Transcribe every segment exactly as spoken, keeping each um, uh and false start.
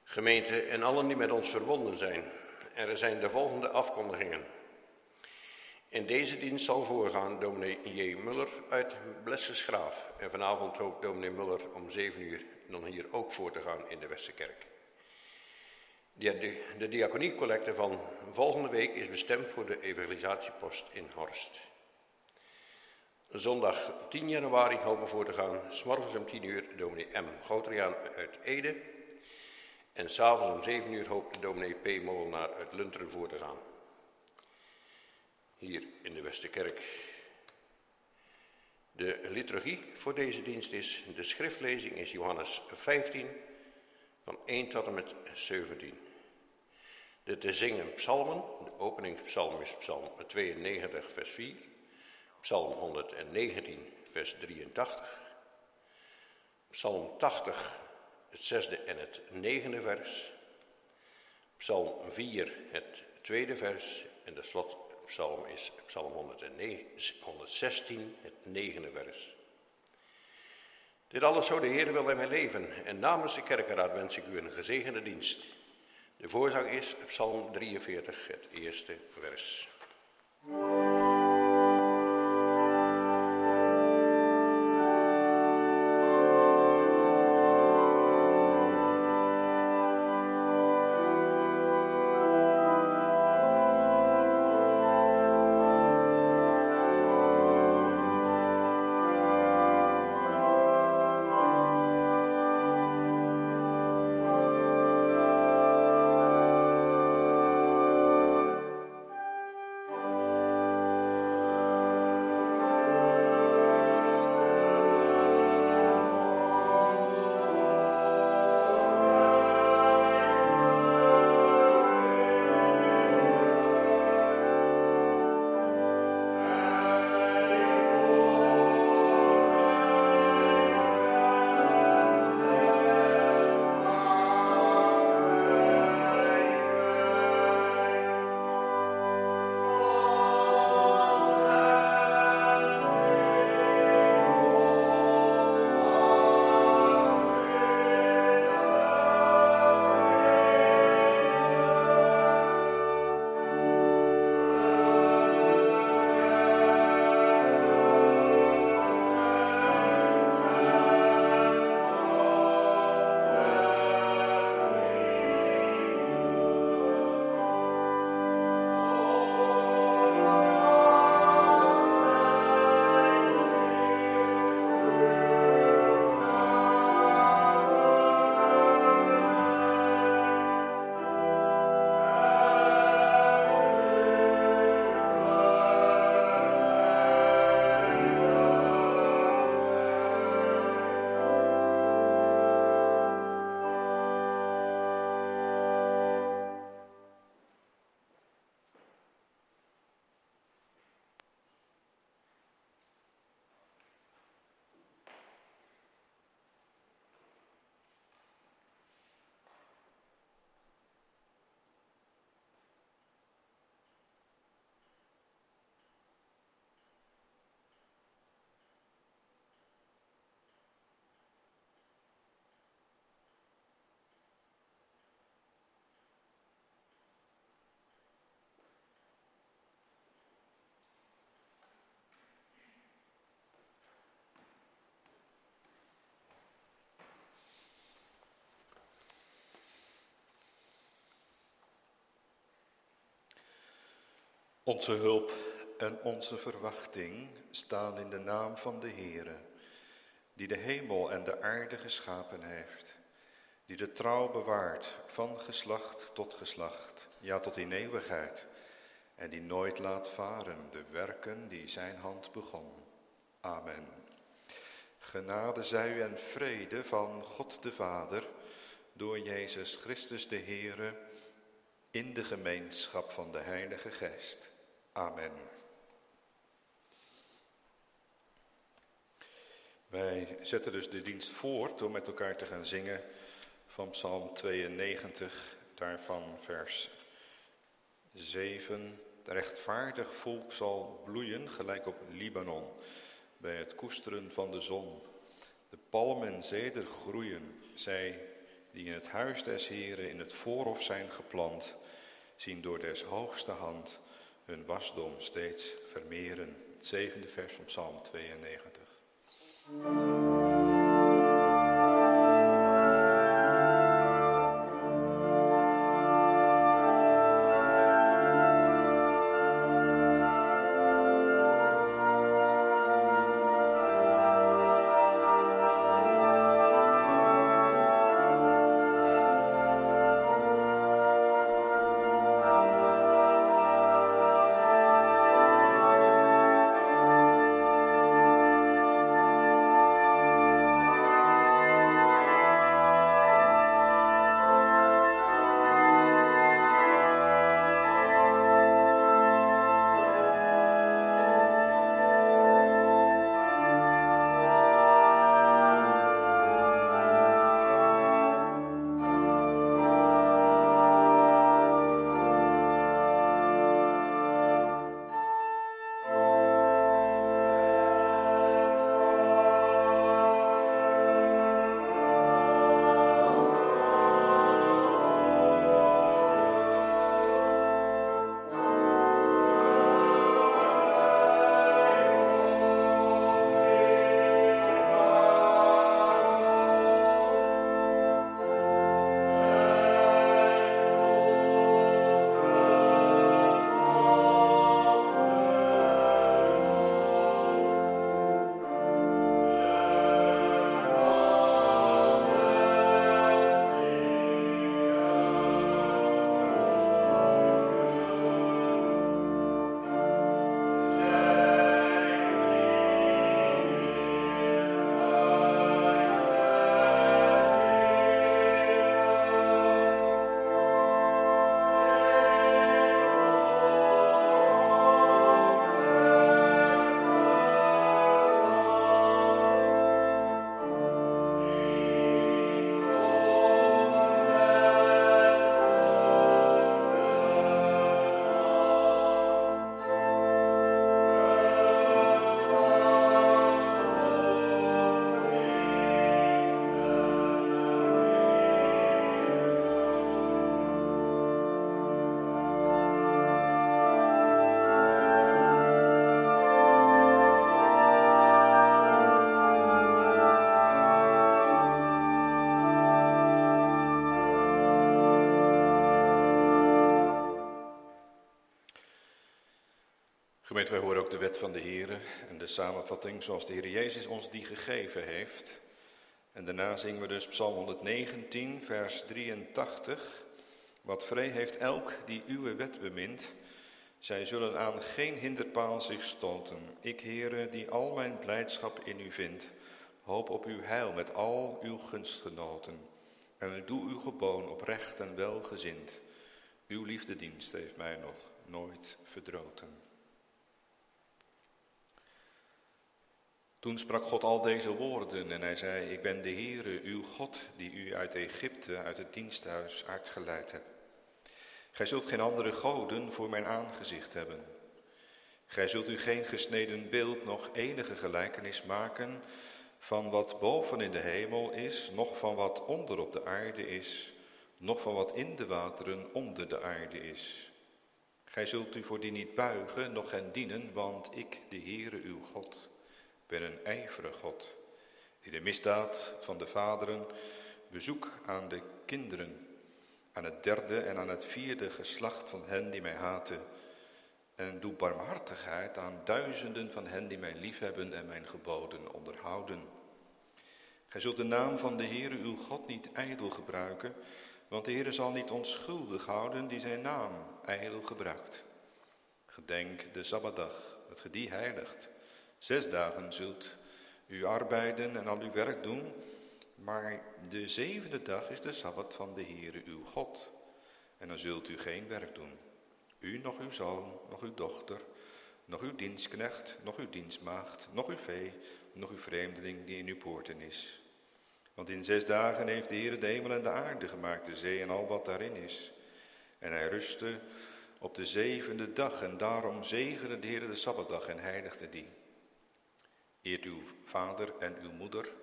Gemeente en allen die met ons verbonden zijn, er zijn de volgende afkondigingen. In deze dienst zal voorgaan dominee J. Muller uit Blessensgraaf. En vanavond hoopt dominee Muller om zeven uur dan hier ook voor te gaan in de Westerkerk. De, de diaconiecollecte van volgende week is bestemd voor de evangelisatiepost in Horst. Zondag tien januari hopen voor te gaan, 's morgens om tien uur dominee M. Gouteriaan uit Ede. En s'avonds om zeven uur hoopt de dominee P. Molenaar uit Lunteren voor te gaan. Hier in de Westerkerk. De liturgie voor deze dienst is, de schriftlezing is Johannes vijftien, van één tot en met zeventien. De te zingen psalmen, de openingspsalm is psalm tweeënnegentig vers vier, psalm honderdnegentien vers drieëntachtig, psalm tachtig het zesde en het negende vers, psalm vier het tweede vers en de slotpsalm is psalm honderdzestien het negende vers. Dit alles zo de Heer wil in mijn leven en namens de kerkenraad wens ik u een gezegende dienst. De voorzang is psalm drieënveertig het eerste vers. Onze hulp en onze verwachting staan in de naam van de Heere, die de hemel en de aarde geschapen heeft, die de trouw bewaart van geslacht tot geslacht, ja tot in eeuwigheid, en die nooit laat varen de werken die zijn hand begon. Amen. Genade zij u en vrede van God de Vader, door Jezus Christus de Heere, in de gemeenschap van de Heilige Geest. Amen. Wij zetten dus de dienst voort door met elkaar te gaan zingen van Psalm tweeënnegentig, daarvan vers zeven. De rechtvaardig volk zal bloeien, gelijk op Libanon, bij het koesteren van de zon. De palm en zeder groeien, zij die in het huis des Heren in het voorhof zijn geplant, zien door des hoogste hand hun wasdom steeds vermeren. Het zevende vers van Psalm tweeënnegentig. Gemeente, wij horen ook de wet van de Heere en de samenvatting zoals de Heer Jezus ons die gegeven heeft. En daarna zingen we dus Psalm honderdnegentien, vers drieëntachtig. Wat vrij heeft elk die uw wet bemint, zij zullen aan geen hinderpaal zich stoten. Ik, Heere, die al mijn blijdschap in u vind, hoop op uw heil met al uw gunstgenoten. En ik doe uw geboon oprecht en welgezind. Uw liefdedienst heeft mij nog nooit verdroten. Toen sprak God al deze woorden en hij zei, ik ben de Heere, uw God, die u uit Egypte, uit het diensthuis uitgeleid hebt. Gij zult geen andere goden voor mijn aangezicht hebben. Gij zult u geen gesneden beeld, nog enige gelijkenis maken van wat boven in de hemel is, noch van wat onder op de aarde is, noch van wat in de wateren onder de aarde is. Gij zult u voor die niet buigen, noch hen dienen, want ik, de Heere, uw God, ben een ijverig God, die de misdaad van de vaderen bezoek aan de kinderen, aan het derde en aan het vierde geslacht van hen die mij haten, en doe barmhartigheid aan duizenden van hen die mij liefhebben en mijn geboden onderhouden. Gij zult de naam van de Heere uw God niet ijdel gebruiken, want de Heere zal niet onschuldig houden die zijn naam ijdel gebruikt. Gedenk de Sabbatdag, dat ge die heiligt. Zes dagen zult u arbeiden en al uw werk doen, maar de zevende dag is de Sabbat van de Heere uw God. En dan zult u geen werk doen. U, nog uw zoon, nog uw dochter, nog uw dienstknecht, nog uw dienstmaagd, nog uw vee, nog uw vreemdeling die in uw poorten is. Want in zes dagen heeft de Heere de hemel en de aarde gemaakt, de zee en al wat daarin is. En hij rustte op de zevende dag en daarom zegende de Heere de Sabbatdag en heiligde die. Eert uw vader en uw moeder,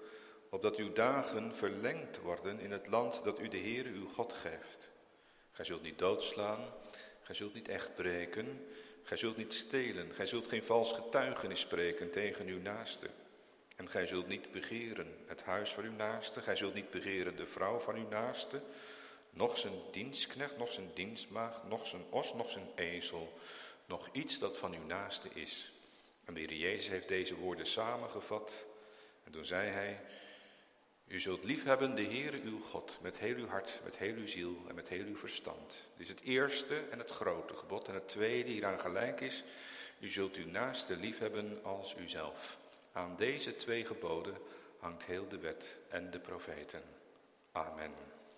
opdat uw dagen verlengd worden in het land dat u de Heere uw God geeft. Gij zult niet doodslaan, gij zult niet echt breken, gij zult niet stelen, gij zult geen vals getuigenis spreken tegen uw naaste. En gij zult niet begeren het huis van uw naaste, gij zult niet begeren de vrouw van uw naaste, nog zijn dienstknecht, nog zijn dienstmaagd, nog zijn os, nog zijn ezel, nog iets dat van uw naaste is. En de Heer Jezus heeft deze woorden samengevat en toen zei hij: u zult liefhebben de Heere uw God met heel uw hart, met heel uw ziel en met heel uw verstand. Dit is het eerste en het grote gebod. En het tweede hieraan gelijk is: u zult uw naaste liefhebben als uzelf. Aan deze twee geboden hangt heel de wet en de profeten. Amen.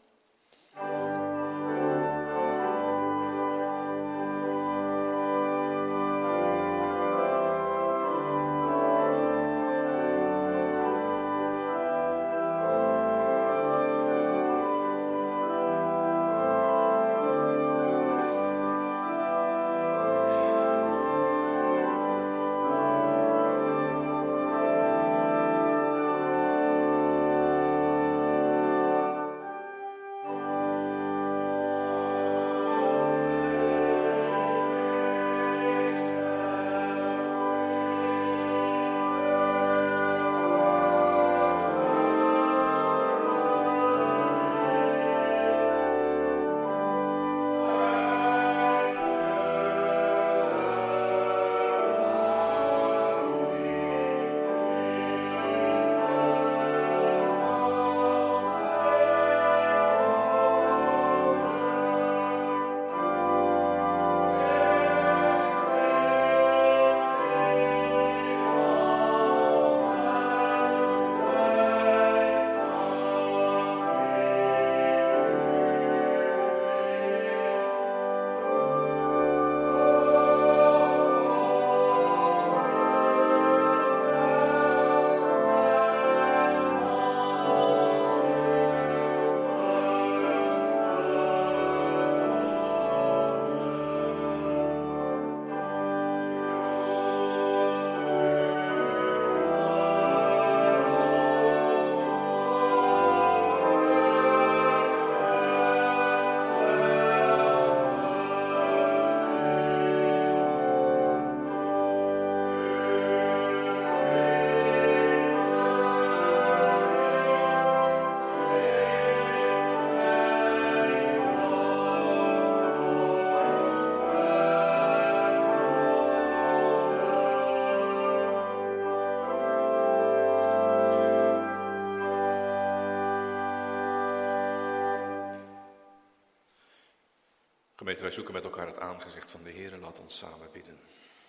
Gemeente, wij zoeken met elkaar het aangezicht van de Heer en laat ons samen bidden.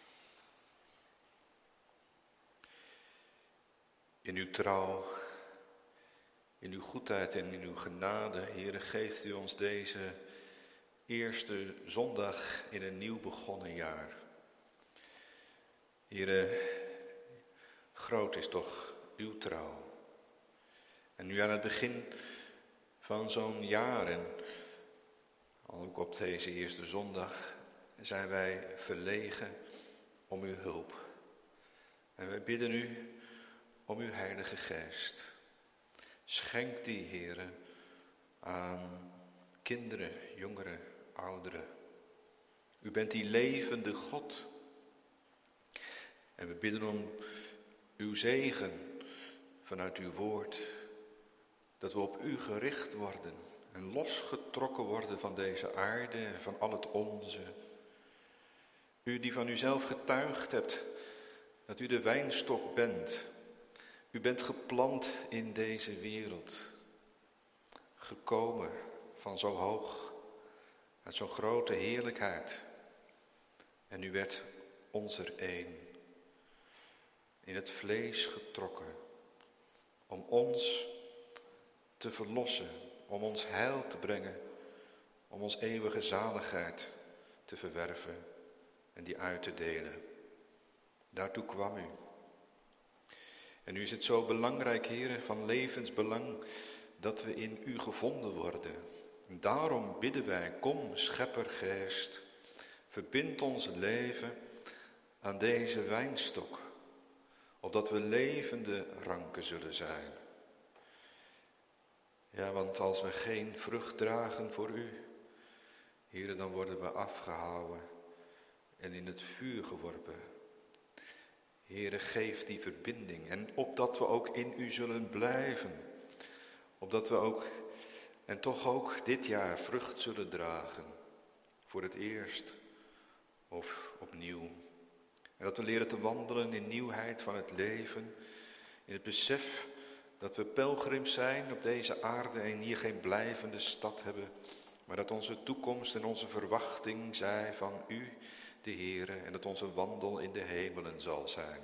In uw trouw, in uw goedheid en in uw genade, Heere, geeft u ons deze eerste zondag in een nieuw begonnen jaar. Heere, groot is toch uw trouw. En nu aan het begin van zo'n jaar en ook op deze eerste zondag zijn wij verlegen om uw hulp. En wij bidden u om uw Heilige Geest. Schenk die, Heere, aan kinderen, jongeren, ouderen. U bent die levende God. En we bidden om uw zegen vanuit uw woord. Dat we op u gericht worden en losgetrokken worden van deze aarde en van al het onze. U die van uzelf getuigd hebt dat u de wijnstok bent. U bent geplant in deze wereld. Gekomen van zo hoog, uit zo'n grote heerlijkheid. En u werd ons er één. In het vlees getrokken. Om ons te verlossen. Om ons heil te brengen. Om ons eeuwige zaligheid te verwerven. En die uit te delen. Daartoe kwam u. En nu is het zo belangrijk, Heere, van levensbelang, dat we in u gevonden worden. En daarom bidden wij, kom scheppergeest, verbind ons leven aan deze wijnstok, opdat we levende ranken zullen zijn. Ja, want als we geen vrucht dragen voor u, Heere, dan worden we afgehouden en in het vuur geworpen. Heere, geef die verbinding en opdat we ook in u zullen blijven. Opdat we ook, en toch ook dit jaar vrucht zullen dragen. Voor het eerst of opnieuw. En dat we leren te wandelen in nieuwheid van het leven. In het besef dat we pelgrims zijn op deze aarde en hier geen blijvende stad hebben. Maar dat onze toekomst en onze verwachting zij van u, de Heere. En dat onze wandel in de hemelen zal zijn.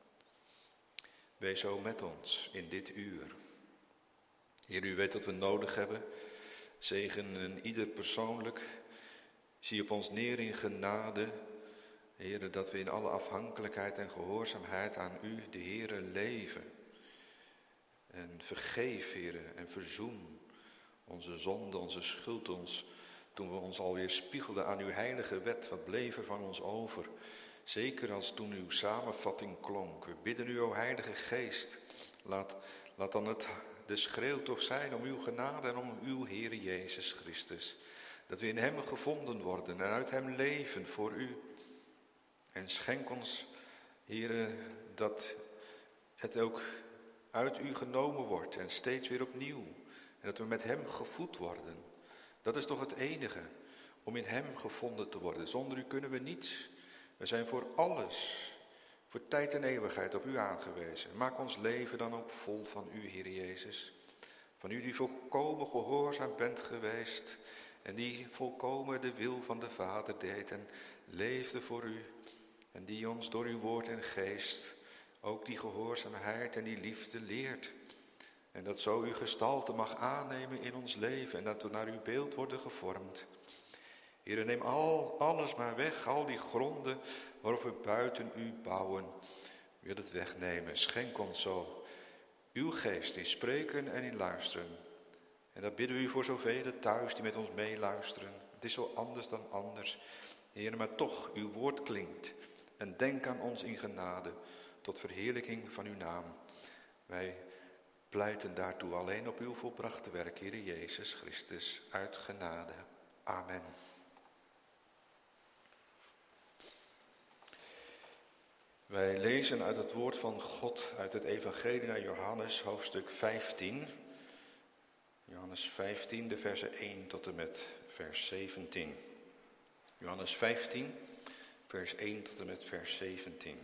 Wees zo met ons in dit uur. Heer, u weet wat we nodig hebben. Zegen ieder persoonlijk. Zie op ons neer in genade. Heer, dat we in alle afhankelijkheid en gehoorzaamheid aan u, de Heere, leven. En vergeef, Heer, en verzoen onze zonde, onze schuld, ons, toen we ons alweer spiegelden aan uw heilige wet. Wat bleef er van ons over? Zeker als toen uw samenvatting klonk. We bidden u, o Heilige Geest, laat, laat dan het, de schreeuw toch zijn om uw genade en om uw Heere Jezus Christus. Dat we in hem gevonden worden en uit hem leven voor u. En schenk ons, Heere, dat het ook uit u genomen wordt en steeds weer opnieuw. En dat we met hem gevoed worden. Dat is toch het enige, om in hem gevonden te worden. Zonder u kunnen we niets. We zijn voor alles, voor tijd en eeuwigheid op u aangewezen. Maak ons leven dan ook vol van u, Heer Jezus. Van u die volkomen gehoorzaam bent geweest en die volkomen de wil van de Vader deed en leefde voor u. En die ons door uw woord en geest ook die gehoorzaamheid en die liefde leert. En dat zo uw gestalte mag aannemen in ons leven en dat we naar uw beeld worden gevormd. Heer, neem al, alles maar weg, al die gronden waarop we buiten u bouwen. Wil het wegnemen, schenk ons zo uw geest in spreken en in luisteren. En dat bidden we u voor zoveel thuis die met ons meeluisteren. Het is zo anders dan anders. Heer, maar toch, uw woord klinkt. En denk aan ons in genade, tot verheerlijking van uw naam. Wij pleiten daartoe alleen op uw volbrachte werk, Heer Jezus Christus, uit genade. Amen. Wij lezen uit het woord van God, uit het evangelie naar Johannes, hoofdstuk vijftien. Johannes vijftien, de versen één tot en met vers zeventien. Johannes vijftien, vers één tot en met vers zeventien.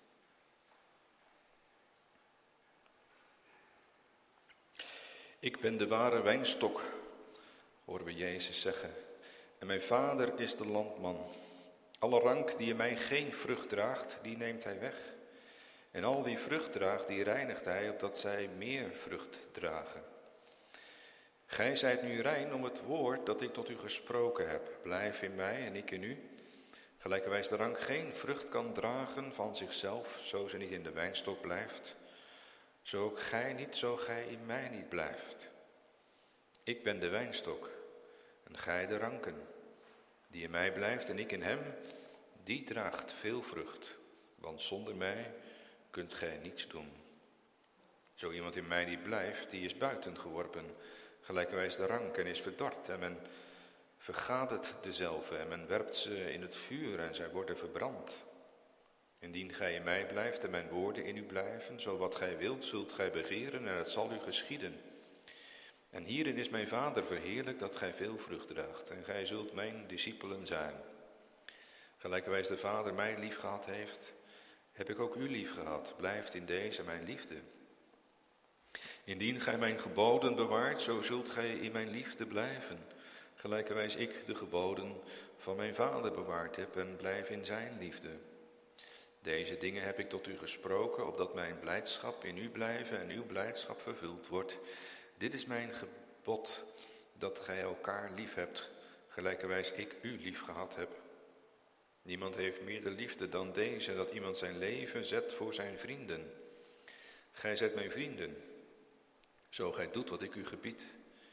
Ik ben de ware wijnstok, horen we Jezus zeggen, en mijn vader is de landman. Alle rank die in mij geen vrucht draagt, die neemt hij weg. En al wie vrucht draagt, die reinigt hij, opdat zij meer vrucht dragen. Gij zijt nu rein om het woord dat ik tot u gesproken heb. Blijf in mij en ik in u. Gelijkerwijs de rank geen vrucht kan dragen van zichzelf, zo ze niet in de wijnstok blijft. Zo ook gij niet, zo gij in mij niet blijft. Ik ben de wijnstok en gij de ranken. Die in mij blijft en ik in hem, die draagt veel vrucht. Want zonder mij kunt gij niets doen. Zo iemand in mij niet blijft, die is buiten geworpen, gelijkerwijs de rank en is verdord. En men vergadert dezelve en men werpt ze in het vuur en zij worden verbrand. Indien gij in mij blijft en mijn woorden in u blijven, zo wat gij wilt, zult gij begeren en het zal u geschieden. En hierin is mijn Vader verheerlijk dat gij veel vrucht draagt en gij zult mijn discipelen zijn. Gelijkerwijs de Vader mij lief gehad heeft, heb ik ook u lief gehad. Blijft in deze mijn liefde. Indien gij mijn geboden bewaart, zo zult gij in mijn liefde blijven. Gelijkerwijs ik de geboden van mijn Vader bewaard heb en blijf in zijn liefde. Deze dingen heb ik tot u gesproken, opdat mijn blijdschap in u blijven en uw blijdschap vervuld wordt. Dit is mijn gebod, dat gij elkaar lief hebt, gelijkerwijs ik u lief gehad heb. Niemand heeft meer de liefde dan deze, dat iemand zijn leven zet voor zijn vrienden. Gij zijt mijn vrienden, zo gij doet wat ik u gebied.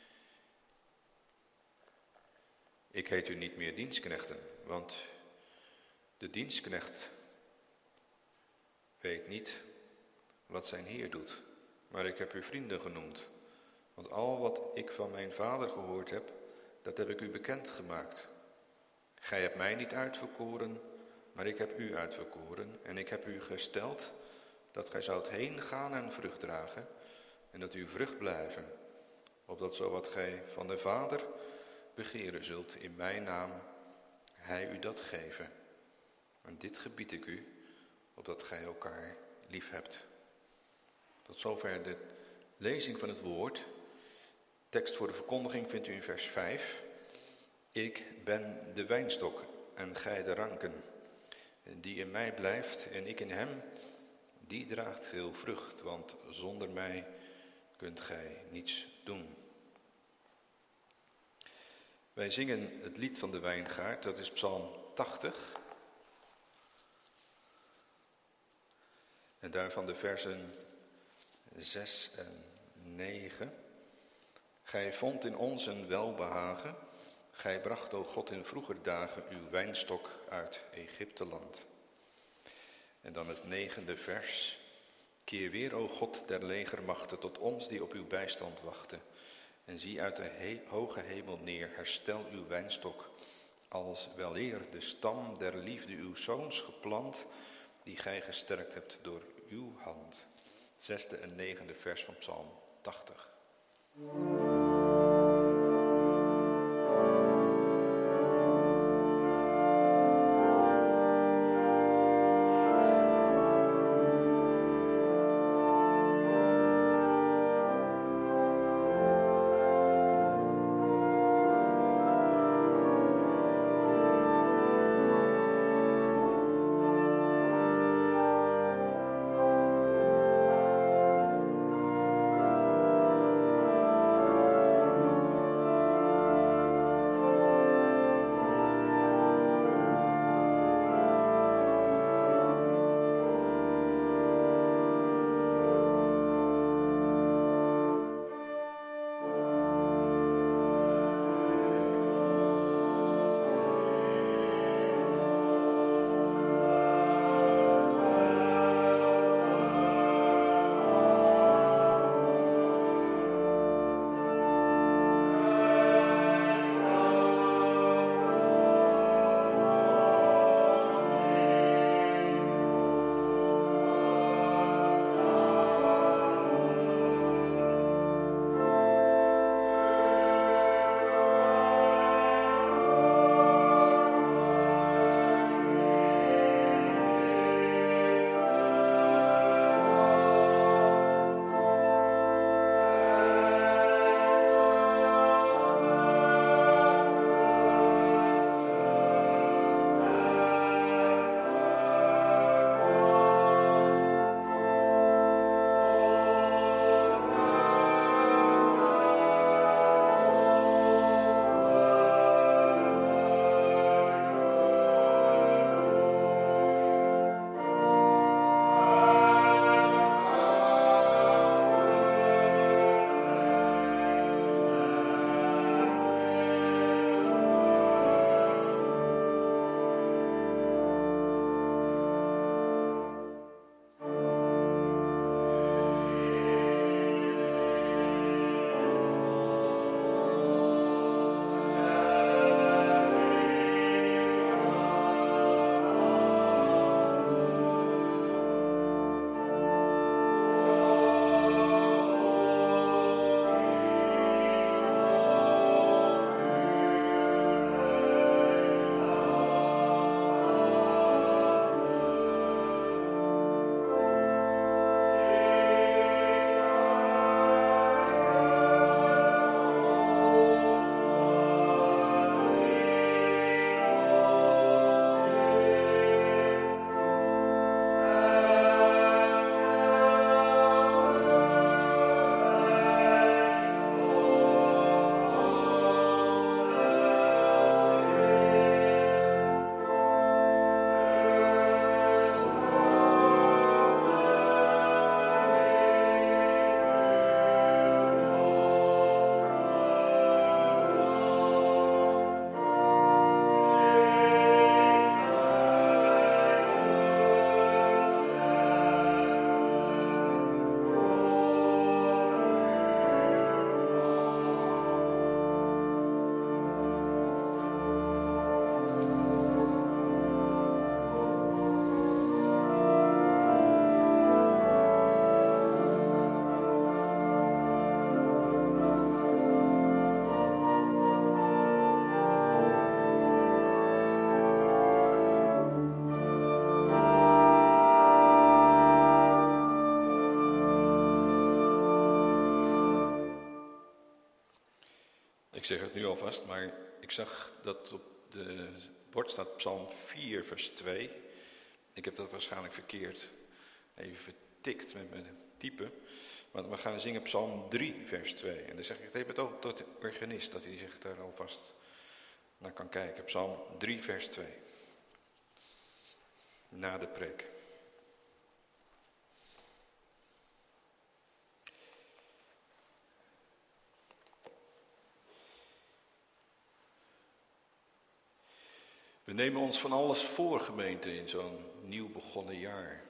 Ik heet u niet meer dienstknechten, want de dienstknecht weet niet wat zijn Heer doet. Maar ik heb u vrienden genoemd, Want al wat ik van mijn vader gehoord heb, dat heb ik u bekendgemaakt. Gij hebt mij niet uitverkoren, maar ik heb u uitverkoren. En ik heb u gesteld dat gij zoudt heen gaan en vrucht dragen. En dat u vrucht blijven. Opdat zo wat gij van de Vader begeren zult in mijn naam, hij u dat geven. En dit gebied ik u, opdat gij elkaar lief hebt. Tot zover de lezing van het woord. Tekst voor de verkondiging vindt u in vers vijf. Ik ben de wijnstok en gij de ranken. Die in mij blijft en ik in hem, die draagt veel vrucht. Want zonder mij kunt gij niets doen. Wij zingen het lied van de wijngaard, dat is Psalm tachtig. En daarvan de versen zes en negen. Gij vond in ons een welbehagen. Gij bracht, o God, in vroeger dagen uw wijnstok uit Egypteland. En dan het negende vers. Keer weer, o God der legermachten, tot ons die op uw bijstand wachten. En zie uit de he- hoge hemel neer, herstel uw wijnstok, als weleer de stam der liefde uw zoons geplant, die gij gesterkt hebt door uw hand. Zesde en negende vers van Psalm tachtig. Thank zeg het nu alvast, maar ik zag dat op de bord staat Psalm vier, vers twee. Ik heb dat waarschijnlijk verkeerd even vertikt met mijn typen. Maar we gaan zingen Psalm drie, vers twee. En dan zeg ik het even ook tot de organist, dat hij zich daar alvast naar kan kijken. Psalm drie, vers twee. Na de preek. We nemen ons van alles voor, gemeente, in zo'n nieuw begonnen jaar.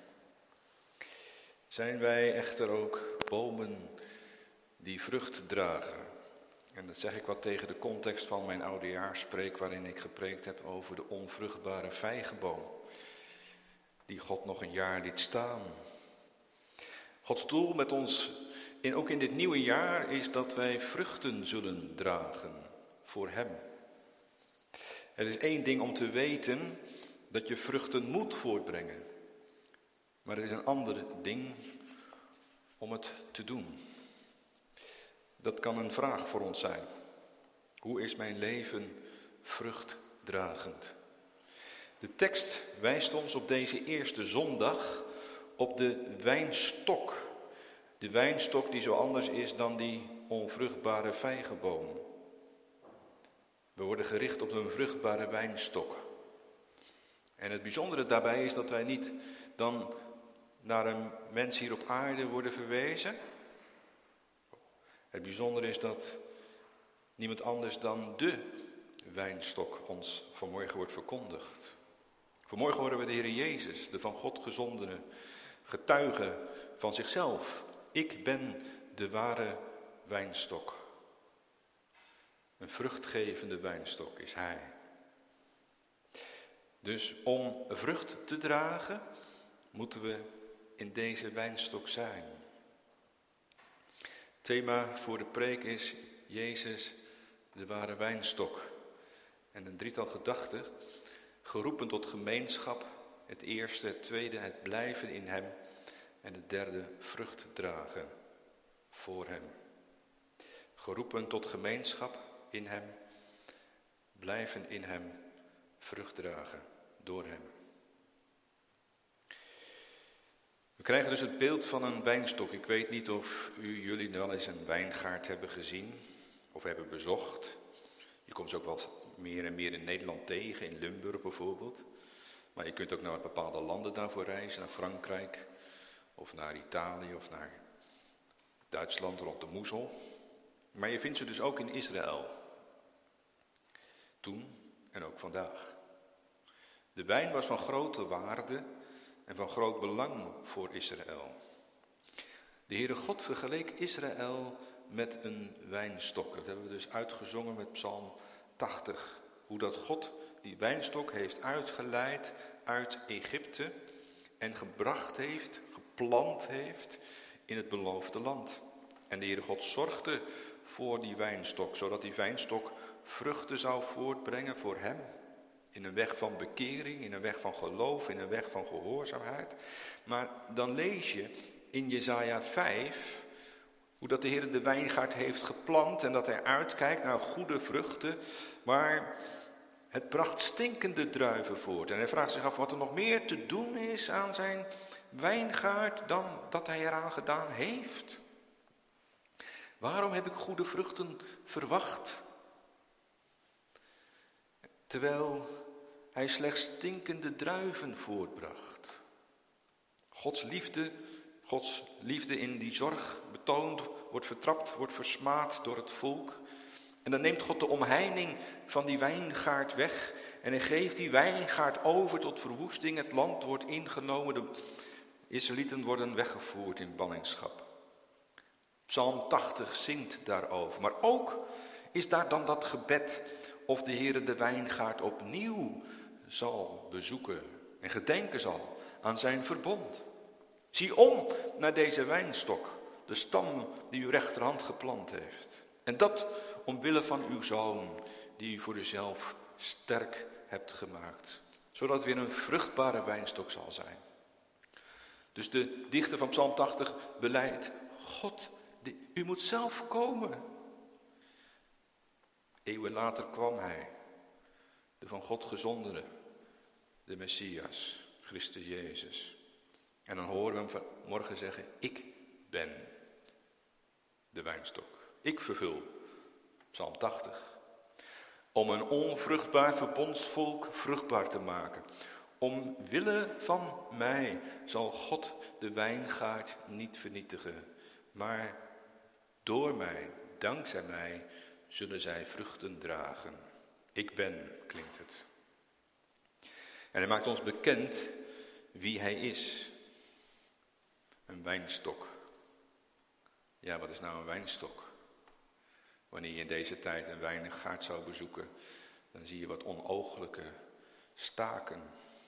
Zijn wij echter ook bomen die vrucht dragen? En dat zeg ik wat tegen de context van mijn oudejaarspreek, waarin ik gepreekt heb over de onvruchtbare vijgenboom, die God nog een jaar liet staan. Gods doel met ons, in, ook in dit nieuwe jaar, is dat wij vruchten zullen dragen voor Hem. Het is één ding om te weten dat je vruchten moet voortbrengen. Maar het is een ander ding om het te doen. Dat kan een vraag voor ons zijn. Hoe is mijn leven vruchtdragend? De tekst wijst ons op deze eerste zondag op de wijnstok. De wijnstok die zo anders is dan die onvruchtbare vijgenboom. We worden gericht op een vruchtbare wijnstok. En het bijzondere daarbij is dat wij niet dan naar een mens hier op aarde worden verwezen. Het bijzondere is dat niemand anders dan de wijnstok ons vanmorgen wordt verkondigd. Vanmorgen horen we de Heer Jezus, de van God gezondene, getuige van zichzelf. Ik ben de ware wijnstok. Een vruchtgevende wijnstok is Hij. Dus om vrucht te dragen, moeten we in deze wijnstok zijn. Het thema voor de preek is Jezus, de ware wijnstok. En een drietal gedachten, geroepen tot gemeenschap. Het eerste, het tweede, het blijven in Hem. En het derde, vrucht dragen voor Hem. Geroepen tot gemeenschap in Hem, blijven in Hem, vrucht dragen door Hem. We krijgen dus het beeld van een wijnstok. Ik weet niet of u, jullie wel eens een wijngaard hebben gezien of hebben bezocht. Je komt ze ook wel meer en meer in Nederland tegen, in Limburg bijvoorbeeld. Maar je kunt ook naar bepaalde landen daarvoor reizen, naar Frankrijk of naar Italië of naar Duitsland rond de Moezel. Maar je vindt ze dus ook in Israël. Toen en ook vandaag. De wijn was van grote waarde en van groot belang voor Israël. De Heere God vergeleek Israël met een wijnstok. Dat hebben we dus uitgezongen met Psalm tachtig. Hoe dat God die wijnstok heeft uitgeleid uit Egypte en gebracht heeft, geplant heeft in het beloofde land. En de Heere God zorgde voor die wijnstok, zodat die wijnstok vruchten zou voortbrengen voor Hem. In een weg van bekering, in een weg van geloof, in een weg van gehoorzaamheid. Maar dan lees je in Jesaja vijf hoe dat de Heer de wijngaard heeft geplant en dat Hij uitkijkt naar goede vruchten, maar het bracht stinkende druiven voort. En hij vraagt zich af wat er nog meer te doen is aan zijn wijngaard dan dat Hij eraan gedaan heeft. Waarom heb ik goede vruchten verwacht, terwijl Hij slechts stinkende druiven voortbracht? Gods liefde, Gods liefde in die zorg betoond, wordt vertrapt, wordt versmaad door het volk. En dan neemt God de omheining van die wijngaard weg en Hij geeft die wijngaard over tot verwoesting. Het land wordt ingenomen, de Israëlieten worden weggevoerd in ballingschap. Psalm tachtig zingt daarover. Maar ook is daar dan dat gebed of de Heere de wijngaard opnieuw zal bezoeken en gedenken zal aan zijn verbond. Zie om naar deze wijnstok, de stam die uw rechterhand geplant heeft. En dat omwille van uw zoon, die u voor uzelf sterk hebt gemaakt. Zodat het weer een vruchtbare wijnstok zal zijn. Dus de dichter van Psalm tachtig beleidt, God, u moet zelf komen. Eeuwen later kwam hij, de van God gezondene, de Messias, Christus Jezus. En dan horen we hem vanmorgen zeggen, ik ben de wijnstok. Ik vervul, Psalm tachtig, om een onvruchtbaar verbondsvolk vruchtbaar te maken. Omwille van mij zal God de wijngaard niet vernietigen, maar door mij, dankzij mij, zullen zij vruchten dragen. Ik ben, klinkt het. En hij maakt ons bekend wie hij is. Een wijnstok. Ja, wat is nou een wijnstok? Wanneer je in deze tijd een wijngaard zou bezoeken, dan zie je wat onooglijke staken.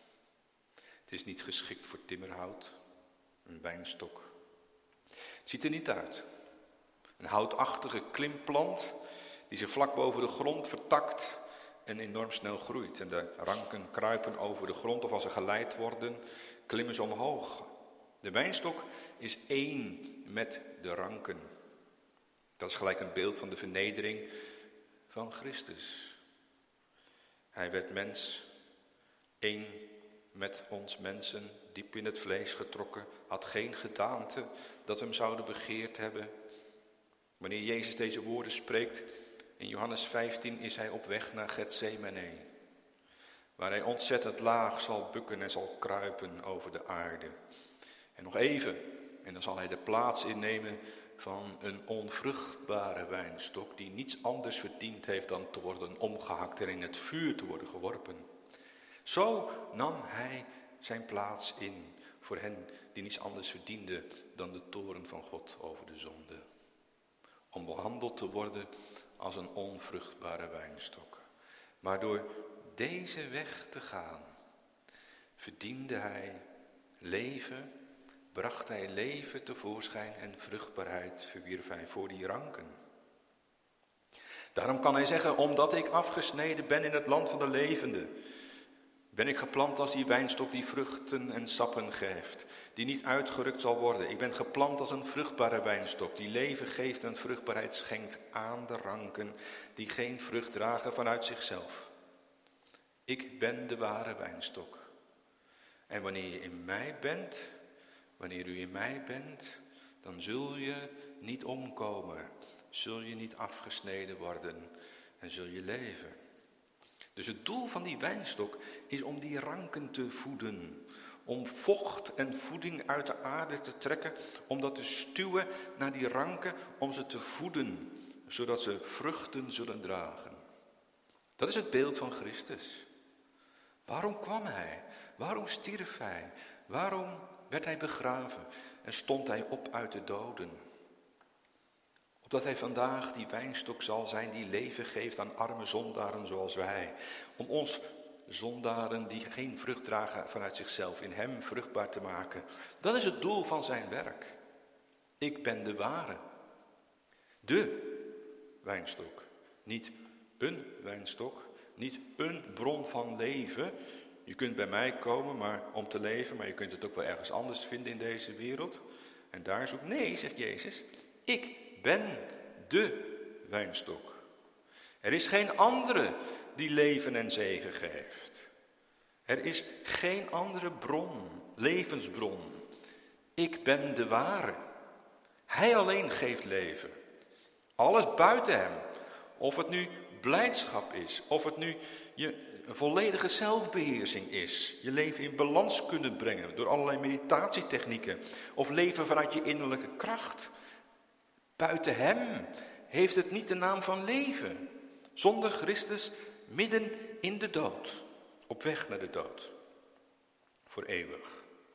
Het is niet geschikt voor timmerhout, een wijnstok. Het ziet er niet uit. Een houtachtige klimplant die zich vlak boven de grond vertakt en enorm snel groeit. En de ranken kruipen over de grond of als ze geleid worden, klimmen ze omhoog. De wijnstok is één met de ranken. Dat is gelijk een beeld van de vernedering van Christus. Hij werd mens, één met ons mensen, diep in het vlees getrokken, had geen gedaante dat hem zouden begeerd hebben. Wanneer Jezus deze woorden spreekt, in Johannes vijftien is hij op weg naar Getsemane, waar hij ontzettend laag zal bukken en zal kruipen over de aarde. En nog even, en dan zal hij de plaats innemen van een onvruchtbare wijnstok die niets anders verdiend heeft dan te worden omgehakt en in het vuur te worden geworpen. Zo nam hij zijn plaats in voor hen die niets anders verdienden dan de toorn van God over de zonde. Om behandeld te worden als een onvruchtbare wijnstok. Maar door deze weg te gaan, verdiende hij leven, bracht hij leven tevoorschijn en vruchtbaarheid verwierf hij voor die ranken. Daarom kan hij zeggen, omdat ik afgesneden ben in het land van de levenden, ben ik geplant als die wijnstok die vruchten en sappen geeft, die niet uitgerukt zal worden. Ik ben geplant als een vruchtbare wijnstok, die leven geeft en vruchtbaarheid schenkt aan de ranken, die geen vrucht dragen vanuit zichzelf. Ik ben de ware wijnstok. En wanneer je in mij bent, wanneer u in mij bent, dan zul je niet omkomen, zul je niet afgesneden worden en zul je leven. Dus het doel van die wijnstok is om die ranken te voeden. Om vocht en voeding uit de aarde te trekken. Om dat te stuwen naar die ranken. Om ze te voeden. Zodat ze vruchten zullen dragen. Dat is het beeld van Christus. Waarom kwam hij? Waarom stierf hij? Waarom werd hij begraven? En stond hij op uit de doden? Opdat hij vandaag die wijnstok zal zijn die leven geeft aan arme zondaren zoals wij. Om ons zondaren die geen vrucht dragen vanuit zichzelf in hem vruchtbaar te maken. Dat is het doel van zijn werk. Ik ben de ware. De wijnstok. Niet een wijnstok. Niet een bron van leven. Je kunt bij mij komen maar om te leven, maar je kunt het ook wel ergens anders vinden in deze wereld. En daar zoek. Nee, zegt Jezus. Ik ben de wijnstok. Er is geen andere die leven en zegen geeft. Er is geen andere bron, levensbron. Ik ben de ware. Hij alleen geeft leven. Alles buiten hem. Of het nu blijdschap is, of het nu je volledige zelfbeheersing is. Je leven in balans kunnen brengen door allerlei meditatietechnieken. Of leven vanuit je innerlijke kracht. Buiten hem heeft het niet de naam van leven. Zonder Christus midden in de dood. Op weg naar de dood. Voor eeuwig.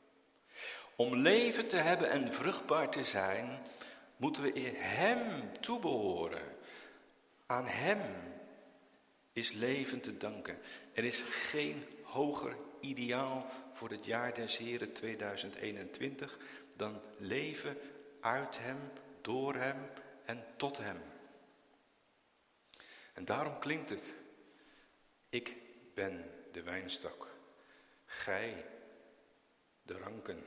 Om leven te hebben en vruchtbaar te zijn, moeten we in hem toebehoren. Aan hem is leven te danken. Er is geen hoger ideaal voor het jaar des Heren tweeduizend eenentwintig dan leven uit hem, door hem en tot hem. En daarom klinkt het, ik ben de wijnstok, gij de ranken.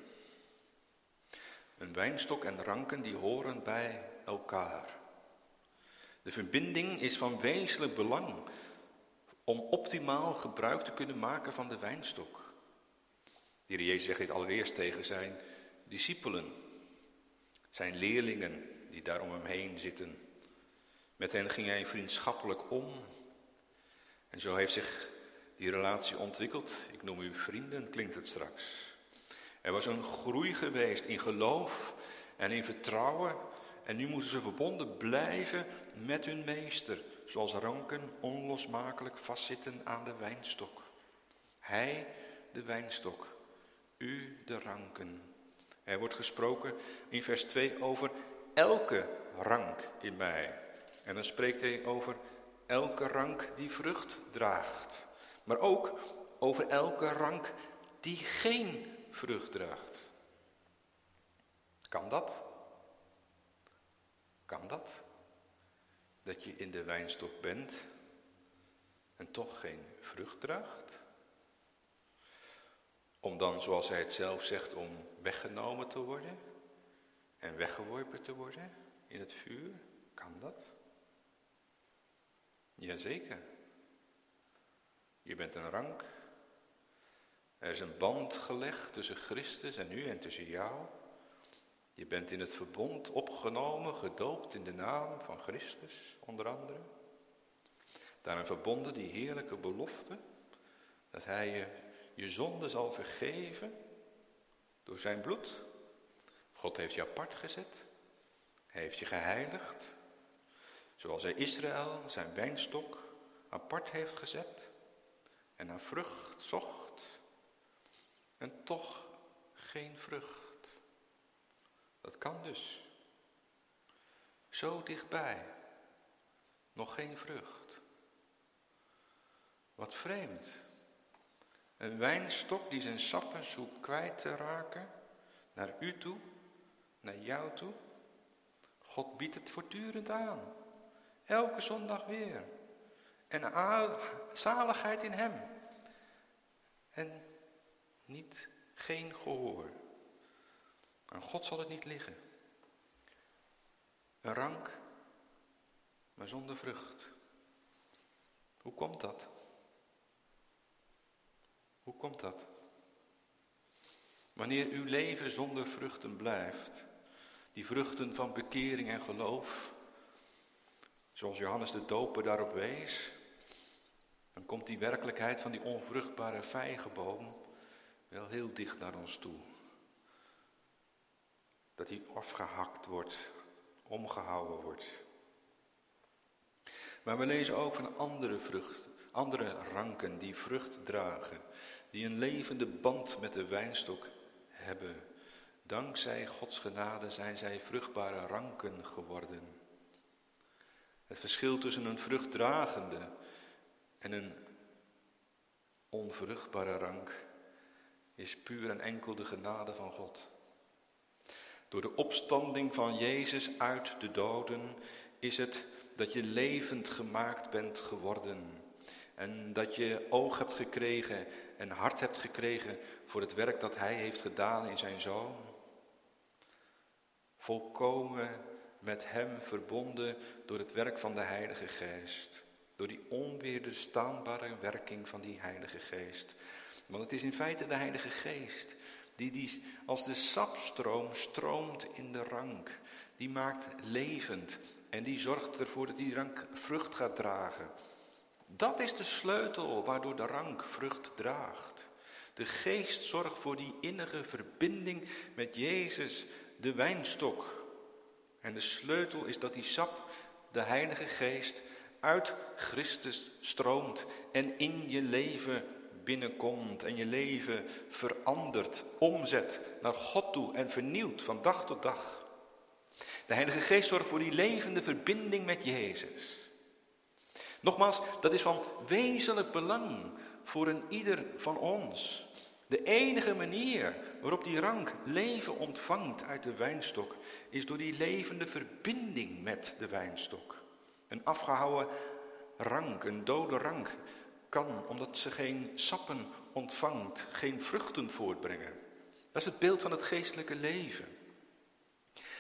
Een wijnstok en ranken die horen bij elkaar. De verbinding is van wezenlijk belang om optimaal gebruik te kunnen maken van de wijnstok. De Heer Jezus zegt dit allereerst tegen zijn discipelen, zijn leerlingen die daar om hem heen zitten. Met hen ging hij vriendschappelijk om. En zo heeft zich die relatie ontwikkeld. Ik noem u vrienden, klinkt het straks. Er was een groei geweest in geloof en in vertrouwen. En nu moeten ze verbonden blijven met hun meester. Zoals ranken onlosmakelijk vastzitten aan de wijnstok. Hij, de wijnstok. U, de ranken. Er wordt gesproken in vers twee over elke rank in mij. En dan spreekt hij over elke rank die vrucht draagt. Maar ook over elke rank die geen vrucht draagt. Kan dat? Kan dat? Dat je in de wijnstok bent en toch geen vrucht draagt? Om dan, zoals hij het zelf zegt, om weggenomen te worden en weggeworpen te worden in het vuur? Kan dat? Jazeker. Je bent een rank. Er is een band gelegd tussen Christus en u en tussen jou. Je bent in het verbond opgenomen, gedoopt in de naam van Christus, onder andere. Daarin verbonden die heerlijke belofte, dat hij je, je zonde zal vergeven door zijn bloed. God heeft je apart gezet. Hij heeft je geheiligd. Zoals hij Israël, zijn wijnstok, apart heeft gezet. En naar vrucht zocht. En toch geen vrucht. Dat kan dus. Zo dichtbij. Nog geen vrucht. Wat vreemd. Een wijnstok die zijn sappen zoekt kwijt te raken. Naar u toe. Naar jou toe. God biedt het voortdurend aan. Elke zondag weer. En zaligheid in hem. En niet, geen gehoor. Aan God zal het niet liggen. Een rank, maar zonder vrucht. Hoe komt dat? Hoe komt dat? Wanneer uw leven zonder vruchten blijft, die vruchten van bekering en geloof, zoals Johannes de Doper daarop wees, dan komt die werkelijkheid van die onvruchtbare vijgenboom wel heel dicht naar ons toe. Dat die afgehakt wordt, omgehouden wordt. Maar we lezen ook van andere vrucht, andere ranken die vrucht dragen, die een levende band met de wijnstok hebben. Dankzij Gods genade zijn zij vruchtbare ranken geworden. Het verschil tussen een vruchtdragende en een onvruchtbare rank is puur en enkel de genade van God. Door de opstanding van Jezus uit de doden is het dat je levend gemaakt bent geworden. En dat je oog hebt gekregen en hart hebt gekregen voor het werk dat hij heeft gedaan in zijn Zoon. Volkomen met hem verbonden door het werk van de Heilige Geest. Door die onweerstaanbare werking van die Heilige Geest. Want het is in feite de Heilige Geest die, die als de sapstroom stroomt in de rank. Die maakt levend en die zorgt ervoor dat die rank vrucht gaat dragen. Dat is de sleutel waardoor de rank vrucht draagt. De Geest zorgt voor die innige verbinding met Jezus, de wijnstok. En de sleutel is dat die sap, de Heilige Geest, uit Christus stroomt en in je leven binnenkomt en je leven verandert, omzet naar God toe en vernieuwt van dag tot dag. De Heilige Geest zorgt voor die levende verbinding met Jezus. Nogmaals, dat is van wezenlijk belang voor een ieder van ons. De enige manier waarop die rank leven ontvangt uit de wijnstok is door die levende verbinding met de wijnstok. Een afgehouden rank, een dode rank, kan, omdat ze geen sappen ontvangt, geen vruchten voortbrengen. Dat is het beeld van het geestelijke leven.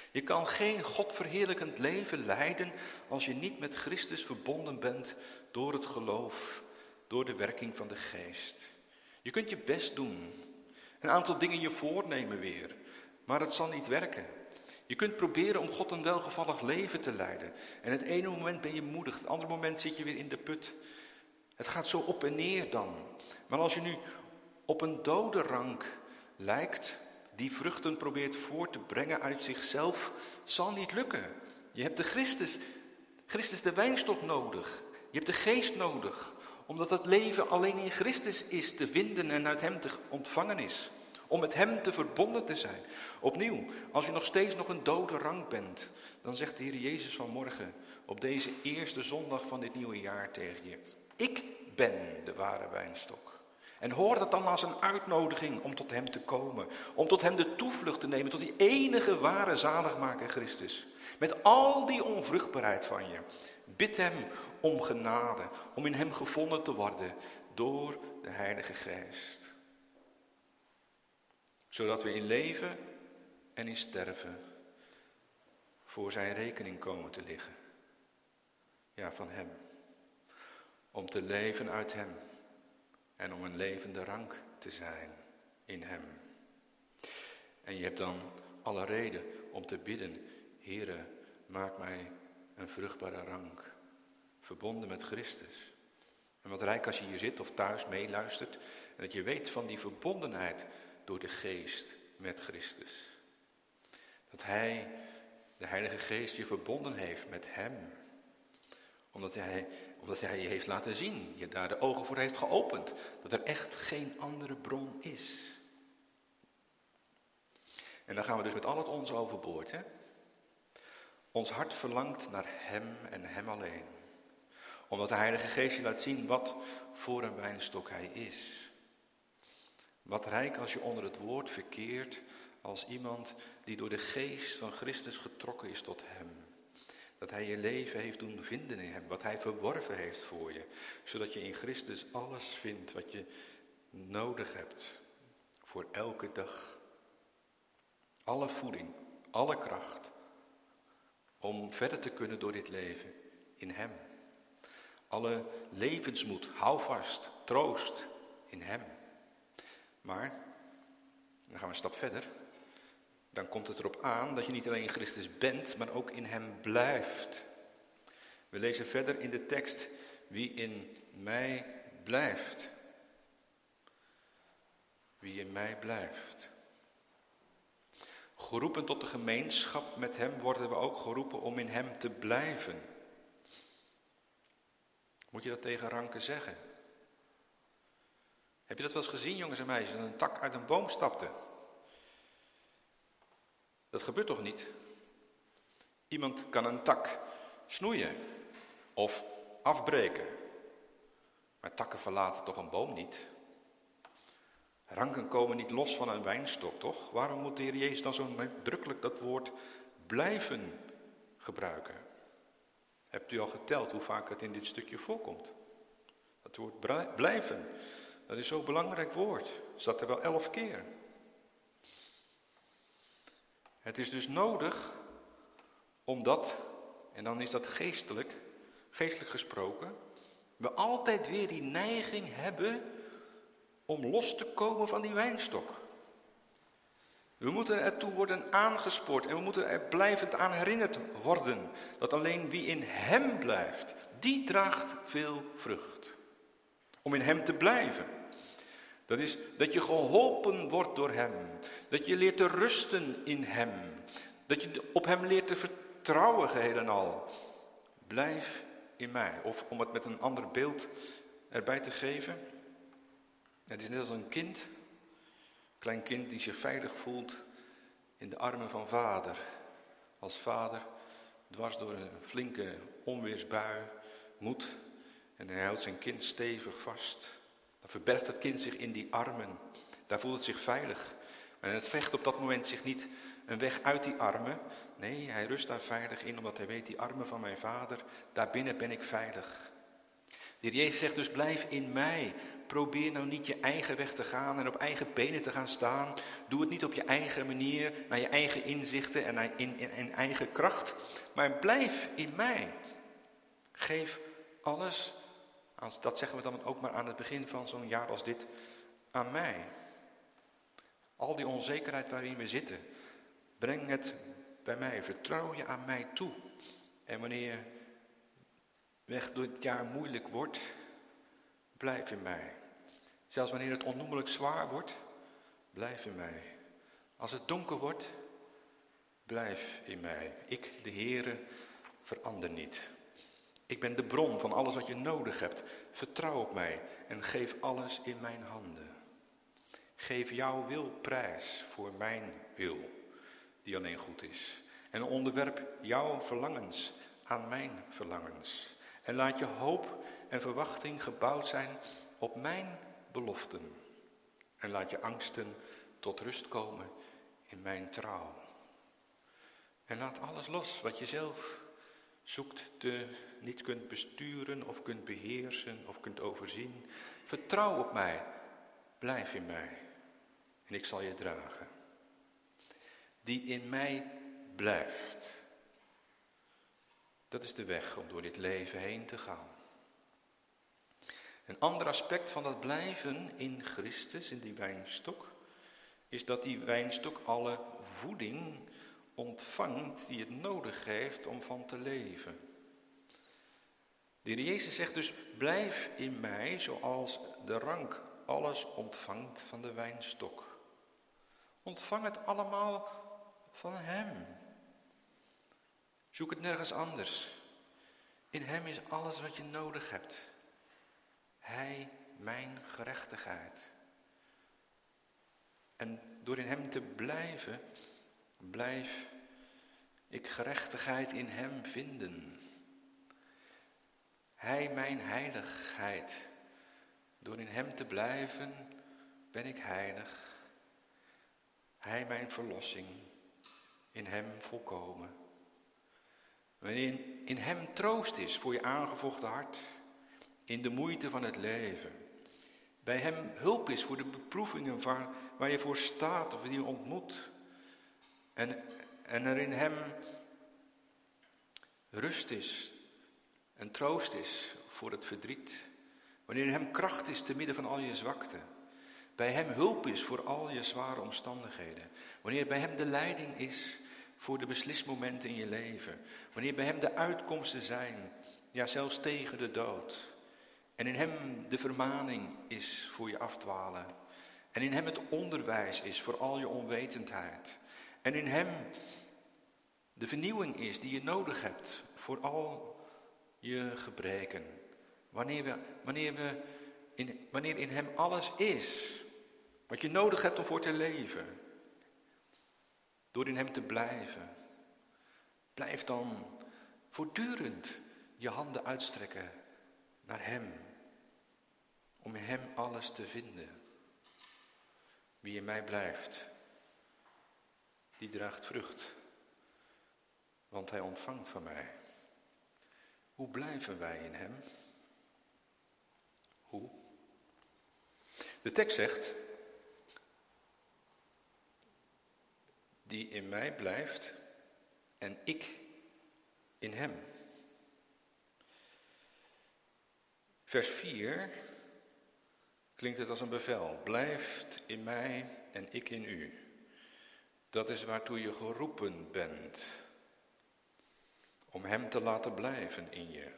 Je kan geen godverheerlijkend leven leiden als je niet met Christus verbonden bent door het geloof, door de werking van de geest. Je kunt je best doen, een aantal dingen je voornemen weer, maar het zal niet werken. Je kunt proberen om God een welgevallig leven te leiden. En het ene moment ben je moedig, het andere moment zit je weer in de put. Het gaat zo op en neer dan. Maar als je nu op een dode rank lijkt, die vruchten probeert voort te brengen uit zichzelf, zal niet lukken. Je hebt de Christus, Christus de wijnstok nodig. Je hebt de geest nodig, omdat het leven alleen in Christus is te vinden en uit hem te ontvangen is. Om met hem te verbonden te zijn. Opnieuw, als je nog steeds nog een dode rank bent, dan zegt de Heer Jezus vanmorgen op deze eerste zondag van dit nieuwe jaar tegen je: ik ben de ware wijnstok. En hoor dat dan als een uitnodiging om tot hem te komen. Om tot hem de toevlucht te nemen, tot die enige ware zaligmaker Christus. Met al die onvruchtbaarheid van je. Bid hem om genade, om in hem gevonden te worden door de Heilige Geest. Zodat we in leven en in sterven voor zijn rekening komen te liggen. Ja, van hem. Om te leven uit hem. En om een levende rank te zijn in hem. En je hebt dan alle reden om te bidden: Heere, maak mij een vruchtbare rank. Verbonden met Christus. En wat rijk als je hier zit of thuis meeluistert. En dat je weet van die verbondenheid door de geest met Christus. Dat hij, de Heilige Geest, je verbonden heeft met hem. Omdat hij, omdat hij je heeft laten zien, je daar de ogen voor heeft geopend. Dat er echt geen andere bron is. En dan gaan we dus met al het ons overboord. Hè? Ons hart verlangt naar hem en hem alleen. Omdat de Heilige Geest je laat zien wat voor een wijnstok hij is. Wat rijk als je onder het woord verkeert als iemand die door de geest van Christus getrokken is tot hem. Dat hij je leven heeft doen vinden in hem, wat hij verworven heeft voor je. Zodat je in Christus alles vindt wat je nodig hebt voor elke dag. Alle voeding, alle kracht om verder te kunnen door dit leven in hem. Alle levensmoed, houvast, troost in hem. Maar, dan gaan we een stap verder. Dan komt het erop aan dat je niet alleen in Christus bent, maar ook in hem blijft. We lezen verder in de tekst: wie in mij blijft. Wie in mij blijft. Geroepen tot de gemeenschap met hem worden we ook geroepen om in hem te blijven. Moet je dat tegen ranken zeggen? Heb je dat wel eens gezien, jongens en meisjes, dat een tak uit een boom stapte? Dat gebeurt toch niet? Iemand kan een tak snoeien of afbreken. Maar takken verlaten toch een boom niet? Ranken komen niet los van een wijnstok, toch? Waarom moet de Heer Jezus dan zo nadrukkelijk dat woord blijven gebruiken? Hebt u al geteld hoe vaak het in dit stukje voorkomt? Dat woord blijven. Dat is zo'n belangrijk woord. Staat er wel elf keer. Het is dus nodig omdat, en dan is dat geestelijk, geestelijk gesproken, we altijd weer die neiging hebben om los te komen van die wijnstok. We moeten ertoe worden aangespoord en we moeten er blijvend aan herinnerd worden dat alleen wie in hem blijft, die draagt veel vrucht. Om in hem te blijven. Dat is dat je geholpen wordt door hem. Dat je leert te rusten in hem. Dat je op hem leert te vertrouwen geheel en al. Blijf in mij. Of om het met een ander beeld erbij te geven. Het is net als een kind. Een klein kind die zich veilig voelt in de armen van vader. Als vader dwars door een flinke onweersbui moet. En hij houdt zijn kind stevig vast. Dan verbergt het kind zich in die armen. Daar voelt het zich veilig. En het vecht op dat moment zich niet een weg uit die armen. Nee, hij rust daar veilig in, omdat hij weet, die armen van mijn vader, daarbinnen ben ik veilig. De Heer Jezus zegt dus, blijf in mij, probeer nou niet je eigen weg te gaan en op eigen benen te gaan staan. Doe het niet op je eigen manier, naar je eigen inzichten en naar in, in, in eigen kracht. Maar blijf in mij. Geef alles, dat zeggen we dan ook maar aan het begin van zo'n jaar als dit, aan mij. Al die onzekerheid waarin we zitten, breng het bij mij. Vertrouw je aan mij toe. En wanneer weg door het jaar moeilijk wordt, blijf in mij. Zelfs wanneer het onnoemelijk zwaar wordt, blijf in mij. Als het donker wordt, blijf in mij. Ik, de Heere, verander niet. Ik ben de bron van alles wat je nodig hebt. Vertrouw op mij en geef alles in mijn handen. Geef jouw wil prijs voor mijn wil, die alleen goed is. En onderwerp jouw verlangens aan mijn verlangens. En laat je hoop en verwachting gebouwd zijn op mijn beloften. En laat je angsten tot rust komen in mijn trouw. En laat alles los wat je zelf zoekt te, niet kunt besturen of kunt beheersen of kunt overzien. Vertrouw op mij, blijf in mij en ik zal je dragen. Die in mij blijft. Dat is de weg om door dit leven heen te gaan. Een ander aspect van dat blijven in Christus, in die wijnstok, is dat die wijnstok alle voeding ontvangt die het nodig heeft om van te leven. De Heer Jezus zegt dus, blijf in mij zoals de rank alles ontvangt van de wijnstok. Ontvang het allemaal van Hem. Zoek het nergens anders. In Hem is alles wat je nodig hebt. Hij, mijn gerechtigheid. En door in Hem te blijven, blijf ik gerechtigheid in Hem vinden. Hij, mijn heiligheid. Door in Hem te blijven, ben ik heilig. Hij, mijn verlossing. In Hem volkomen. Wanneer in Hem troost is voor je aangevochten hart. In de moeite van het leven. Bij Hem hulp is voor de beproevingen waar, waar je voor staat of die je ontmoet. En, en er in Hem rust is en troost is voor het verdriet. Wanneer in Hem kracht is te midden van al je zwakte. Bij Hem hulp is voor al je zware omstandigheden. Wanneer bij Hem de leiding is voor de beslismomenten in je leven. Wanneer bij Hem de uitkomsten zijn, ja zelfs tegen de dood. En in Hem de vermaning is voor je afdwalen. En in Hem het onderwijs is voor al je onwetendheid. En in Hem de vernieuwing is die je nodig hebt voor al je gebreken. Wanneer, we, wanneer, we in, wanneer in Hem alles is wat je nodig hebt om voor te leven. Door in Hem te blijven. Blijf dan voortdurend je handen uitstrekken naar Hem. Om in Hem alles te vinden. Wie in mij blijft, die draagt vrucht. Want Hij ontvangt van mij. Hoe blijven wij in Hem? Hoe? De tekst zegt, die in mij blijft en ik in hem. Vers vier klinkt het als een bevel. Blijft in mij en ik in u. Dat is waartoe je geroepen bent. Om Hem te laten blijven in je.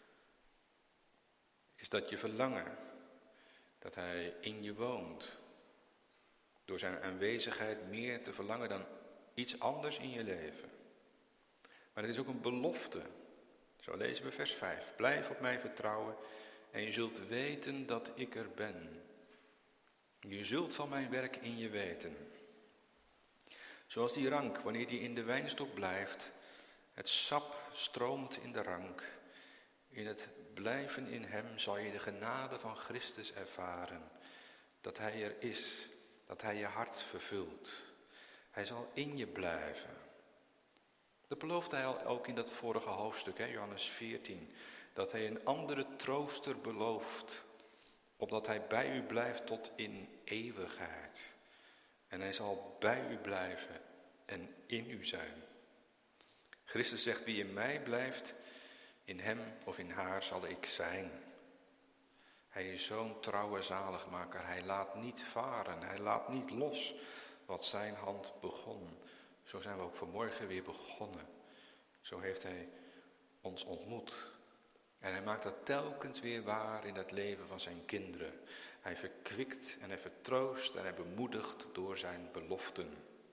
Is dat je verlangen. Dat Hij in je woont. Door zijn aanwezigheid meer te verlangen dan iets anders in je leven. Maar het is ook een belofte. Zo lezen we vers vijf. Blijf op mij vertrouwen en je zult weten dat ik er ben. Je zult van mijn werk in je weten. Zoals die rank, wanneer die in de wijnstok blijft, het sap stroomt in de rank. In het blijven in Hem zal je de genade van Christus ervaren. Dat Hij er is, dat Hij je hart vervult. Hij zal in je blijven. Dat beloofde Hij ook in dat vorige hoofdstuk, hè, Johannes veertien. Dat Hij een andere trooster belooft. opdat hij bij u blijft tot in eeuwigheid. En hij zal bij u blijven en in u zijn. Christus zegt, wie in mij blijft, in hem of in haar zal ik zijn. Hij is zo'n trouwe zaligmaker. Hij laat niet varen, hij laat niet los wat zijn hand begon. Zo zijn we ook vanmorgen weer begonnen. Zo heeft hij ons ontmoet. En hij maakt dat telkens weer waar in het leven van zijn kinderen. Hij verkwikt en hij vertroost en hij bemoedigt door zijn beloften.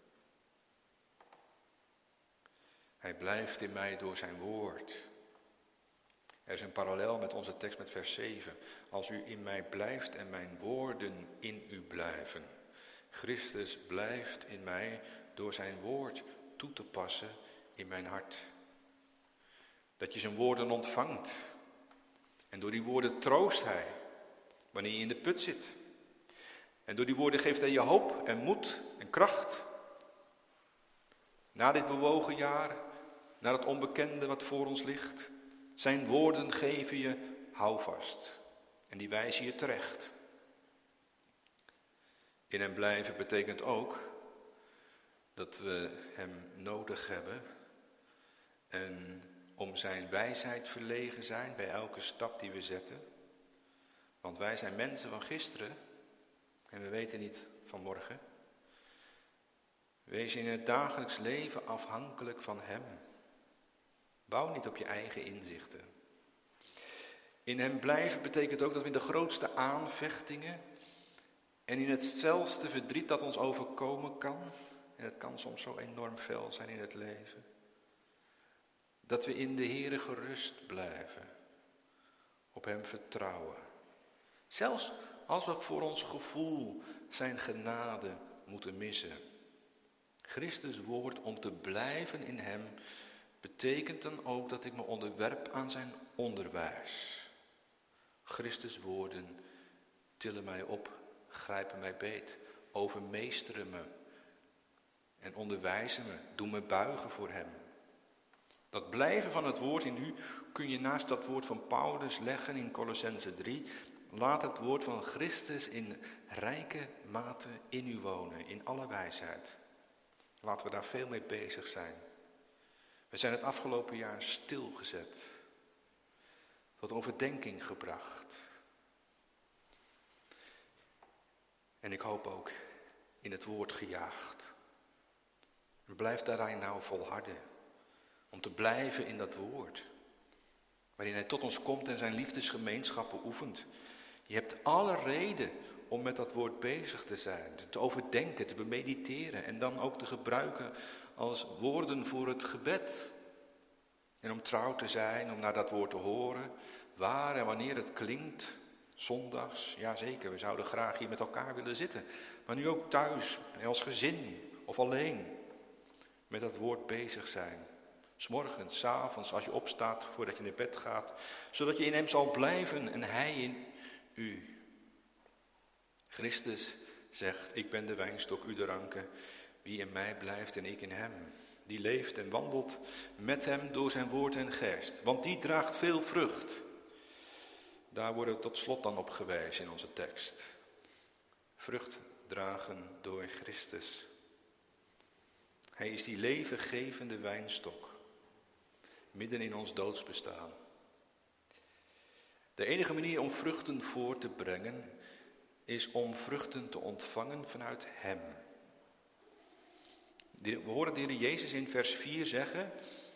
Hij blijft in mij door zijn woord. Er is een parallel met onze tekst met vers zeven. Als u in mij blijft en mijn woorden in u blijven. Christus blijft in mij door zijn woord toe te passen in mijn hart. Dat je zijn woorden ontvangt. En door die woorden troost hij wanneer je in de put zit. En door die woorden geeft hij je hoop en moed en kracht. Na dit bewogen jaar, naar het onbekende wat voor ons ligt. Zijn woorden geven je houvast. En die wijzen je terecht. In hem blijven betekent ook dat we hem nodig hebben. En om zijn wijsheid verlegen zijn bij elke stap die we zetten. Want wij zijn mensen van gisteren en we weten niet van morgen. Wees in het dagelijks leven afhankelijk van hem. Bouw niet op je eigen inzichten. In hem blijven betekent ook dat we in de grootste aanvechtingen en in het felste verdriet dat ons overkomen kan, en het kan soms zo enorm fel zijn in het leven, dat we in de Heere gerust blijven, op hem vertrouwen. Zelfs als we voor ons gevoel zijn genade moeten missen. Christus woord om te blijven in hem betekent dan ook dat ik me onderwerp aan zijn onderwijs. Christus woorden tillen mij op, grijpen mij beet, overmeesteren me en onderwijzen me, doen me buigen voor hem. Dat blijven van het woord in u kun je naast dat woord van Paulus leggen in Kolossenzen drie. Laat het woord van Christus in rijke mate in u wonen, in alle wijsheid. Laten we daar veel mee bezig zijn. We zijn het afgelopen jaar stilgezet, tot overdenking gebracht. En ik hoop ook in het woord gejaagd. En blijf daarin nou volharden, om te blijven in dat woord, waarin hij tot ons komt en zijn liefdesgemeenschap beoefent. Je hebt alle reden om met dat woord bezig te zijn, te overdenken, te bemediteren en dan ook te gebruiken als woorden voor het gebed. En om trouw te zijn, om naar dat woord te horen, waar en wanneer het klinkt, zondags. Ja zeker, we zouden graag hier met elkaar willen zitten, maar nu ook thuis, als gezin of alleen, met dat woord bezig zijn. 'S Morgens, 's avonds, als je opstaat, voordat je naar bed gaat, zodat je in hem zal blijven en hij in u. Christus zegt, ik ben de wijnstok, u de ranken, wie in mij blijft en ik in hem. Die leeft en wandelt met hem door zijn woord en geest, want die draagt veel vrucht. Daar worden we tot slot dan op gewezen in onze tekst. Vrucht dragen door Christus. Hij is die levengevende wijnstok, midden in ons doodsbestaan. De enige manier om vruchten voor te brengen, is om vruchten te ontvangen vanuit hem. We horen de Heer Jezus in vers vier zeggen,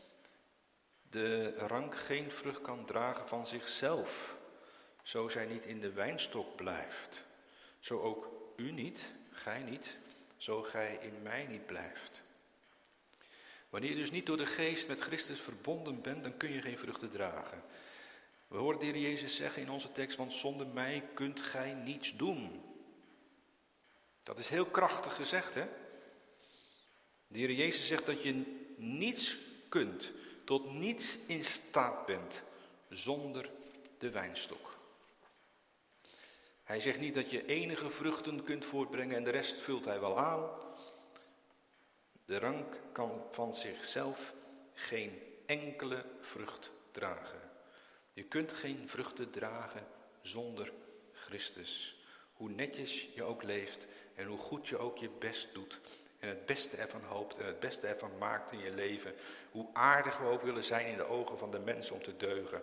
de rank geen vrucht kan dragen van zichzelf, zo zij niet in de wijnstok blijft. Zo ook u niet, gij niet, zo gij in mij niet blijft. Wanneer je dus niet door de geest met Christus verbonden bent, dan kun je geen vruchten dragen. We horen de Heer Jezus zeggen in onze tekst, want zonder mij kunt gij niets doen. Dat is heel krachtig gezegd, hè? De Heer Jezus zegt dat je niets kunt, tot niets in staat bent, zonder de wijnstok. Hij zegt niet dat je enige vruchten kunt voortbrengen en de rest vult hij wel aan. De rank kan van zichzelf geen enkele vrucht dragen. Je kunt geen vruchten dragen zonder Christus. Hoe netjes je ook leeft en hoe goed je ook je best doet en het beste ervan hoopt en het beste ervan maakt in je leven. Hoe aardig we ook willen zijn in de ogen van de mensen om te deugen.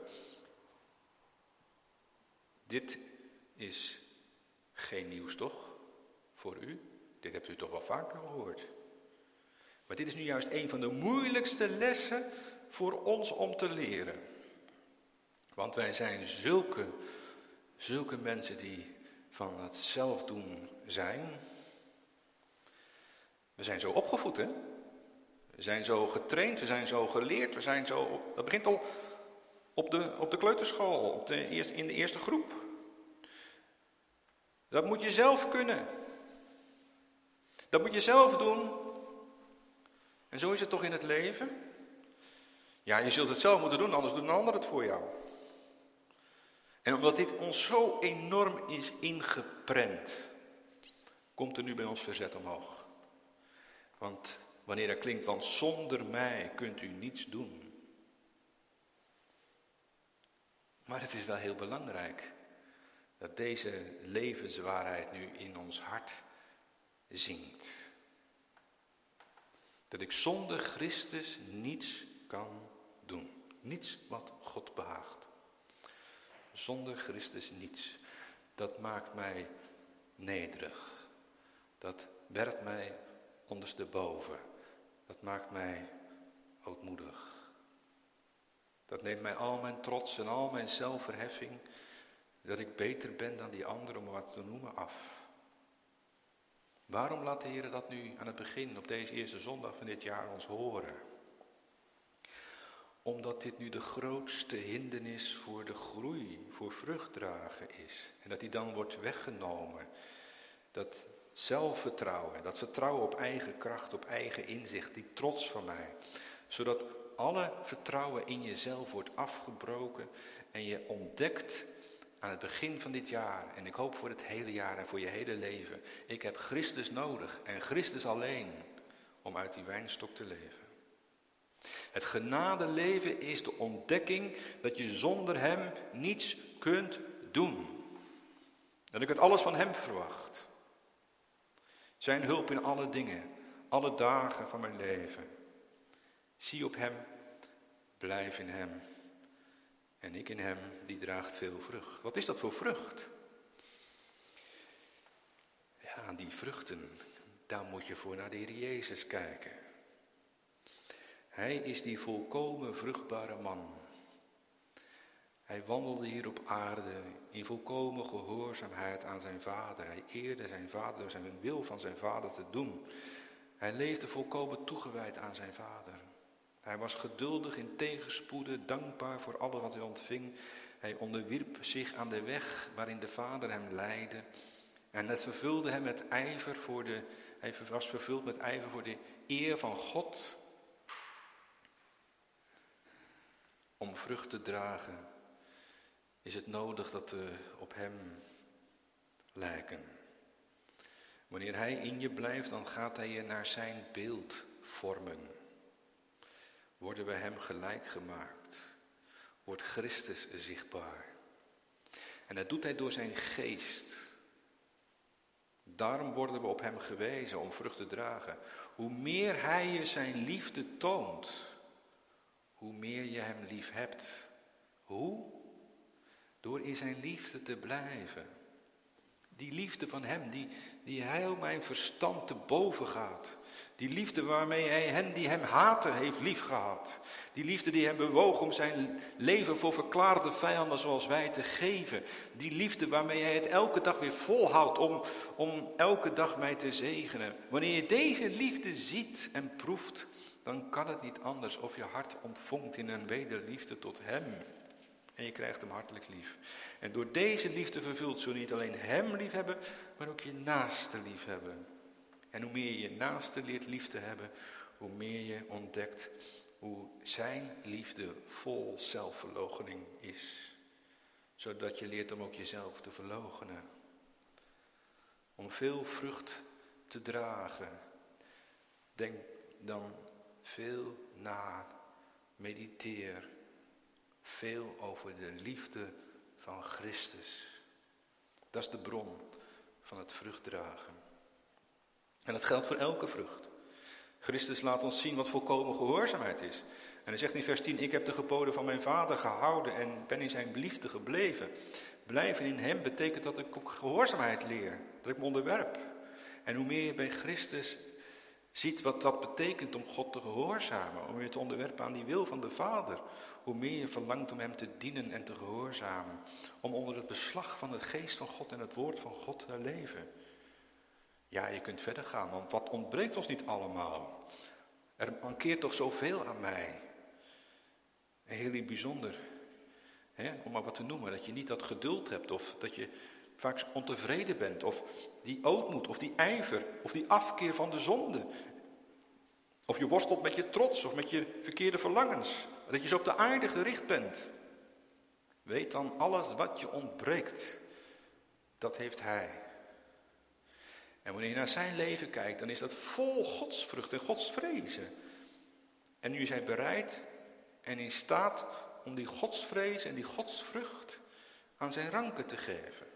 Dit is geen nieuws, toch? Voor u? Dit hebt u toch wel vaker gehoord. Maar dit is nu juist een van de moeilijkste lessen voor ons om te leren. Want wij zijn zulke, zulke mensen die van het zelfdoen zijn. We zijn zo opgevoed, hè? We zijn zo getraind, we zijn zo geleerd, we zijn zo... Dat begint al op de, op de kleuterschool, op de eerste, in de eerste groep. Dat moet je zelf kunnen. Dat moet je zelf doen. En zo is het toch in het leven? Ja, je zult het zelf moeten doen, anders doet een ander het voor jou. En omdat dit ons zo enorm is ingeprent, komt er nu bij ons verzet omhoog. Want wanneer er klinkt, want zonder mij kunt u niets doen. Maar het is wel heel belangrijk dat deze levenswaarheid nu in ons hart zingt. Dat ik zonder Christus niets kan doen. Niets wat God behaagt. Zonder Christus niets. Dat maakt mij nederig. Dat werpt mij ondersteboven. Dat maakt mij ootmoedig. Dat neemt mij al mijn trots en al mijn zelfverheffing, dat ik beter ben dan die anderen, om wat te noemen, af. Waarom laat de Heer dat nu aan het begin, op deze eerste zondag van dit jaar, ons horen? Omdat dit nu de grootste hindernis voor de groei, voor vruchtdragen is. En dat die dan wordt weggenomen. Dat zelfvertrouwen, dat vertrouwen op eigen kracht, op eigen inzicht, die trots van mij. Zodat alle vertrouwen in jezelf wordt afgebroken en je ontdekt aan het begin van dit jaar, en ik hoop voor het hele jaar en voor je hele leven, ik heb Christus nodig en Christus alleen om uit die wijnstok te leven. Het genadeleven is de ontdekking dat je zonder hem niets kunt doen. Dat ik het alles van hem verwacht. Zijn hulp in alle dingen, alle dagen van mijn leven. Zie op hem, blijf in hem. En ik in hem, die draagt veel vrucht. Wat is dat voor vrucht? Ja, die vruchten, daar moet je voor naar de Heer Jezus kijken. Hij is die volkomen vruchtbare man. Hij wandelde hier op aarde in volkomen gehoorzaamheid aan zijn vader. Hij eerde zijn vader door zijn wil van zijn vader te doen. Hij leefde volkomen toegewijd aan zijn vader. Hij was geduldig in tegenspoeden, dankbaar voor alles wat hij ontving. Hij onderwierp zich aan de weg waarin de Vader hem leidde. En het vervulde hem met ijver voor de, hij was vervuld met ijver voor de eer van God. Om vrucht te dragen is het nodig dat we op hem lijken. Wanneer hij in je blijft, dan gaat hij je naar zijn beeld vormen. Worden we hem gelijk gemaakt, wordt Christus zichtbaar. En dat doet hij door zijn geest. Daarom worden we op hem gewezen om vrucht te dragen. Hoe meer hij je zijn liefde toont, hoe meer je hem lief hebt. Hoe? Door in zijn liefde te blijven. Die liefde van hem, die, die heel mijn verstand te boven gaat. Die liefde waarmee hij hen die hem haten heeft liefgehad. Die liefde die hem bewoog om zijn leven voor verklaarde vijanden zoals wij te geven. Die liefde waarmee hij het elke dag weer volhoudt om, om elke dag mij te zegenen. Wanneer je deze liefde ziet en proeft, dan kan het niet anders of je hart ontvangt in een wederliefde tot hem. En je krijgt hem hartelijk lief. En door deze liefde vervuld zul je niet alleen hem lief hebben, maar ook je naaste lief hebben. En hoe meer je je naaste leert lief te hebben, hoe meer je ontdekt hoe zijn liefde vol zelfverloochening is. Zodat je leert om ook jezelf te verloochenen. Om veel vrucht te dragen. Denk dan veel na, mediteer veel over de liefde van Christus. Dat is de bron van het vruchtdragen. En dat geldt voor elke vrucht. Christus laat ons zien wat volkomen gehoorzaamheid is. En hij zegt in vers tien, ik heb de geboden van mijn vader gehouden en ben in zijn liefde gebleven. Blijven in hem betekent dat ik ook gehoorzaamheid leer, dat ik me onderwerp. En hoe meer je bij Christus ziet wat dat betekent om God te gehoorzamen, om je te onderwerpen aan die wil van de Vader, hoe meer je verlangt om hem te dienen en te gehoorzamen, om onder het beslag van de geest van God en het woord van God te leven. Ja, je kunt verder gaan, want wat ontbreekt ons niet allemaal? Er mankeert toch zoveel aan mij. En heel bijzonder, hè, om maar wat te noemen, dat je niet dat geduld hebt of dat je vaak ontevreden bent of die ootmoed of die ijver of die afkeer van de zonde. Of je worstelt met je trots of met je verkeerde verlangens. Dat je zo op de aarde gericht bent. Weet dan, alles wat je ontbreekt, dat heeft hij. En wanneer je naar zijn leven kijkt, dan is dat vol godsvrucht en godsvrezen. En nu is hij bereid en in staat om die godsvrees en die godsvrucht aan zijn ranken te geven.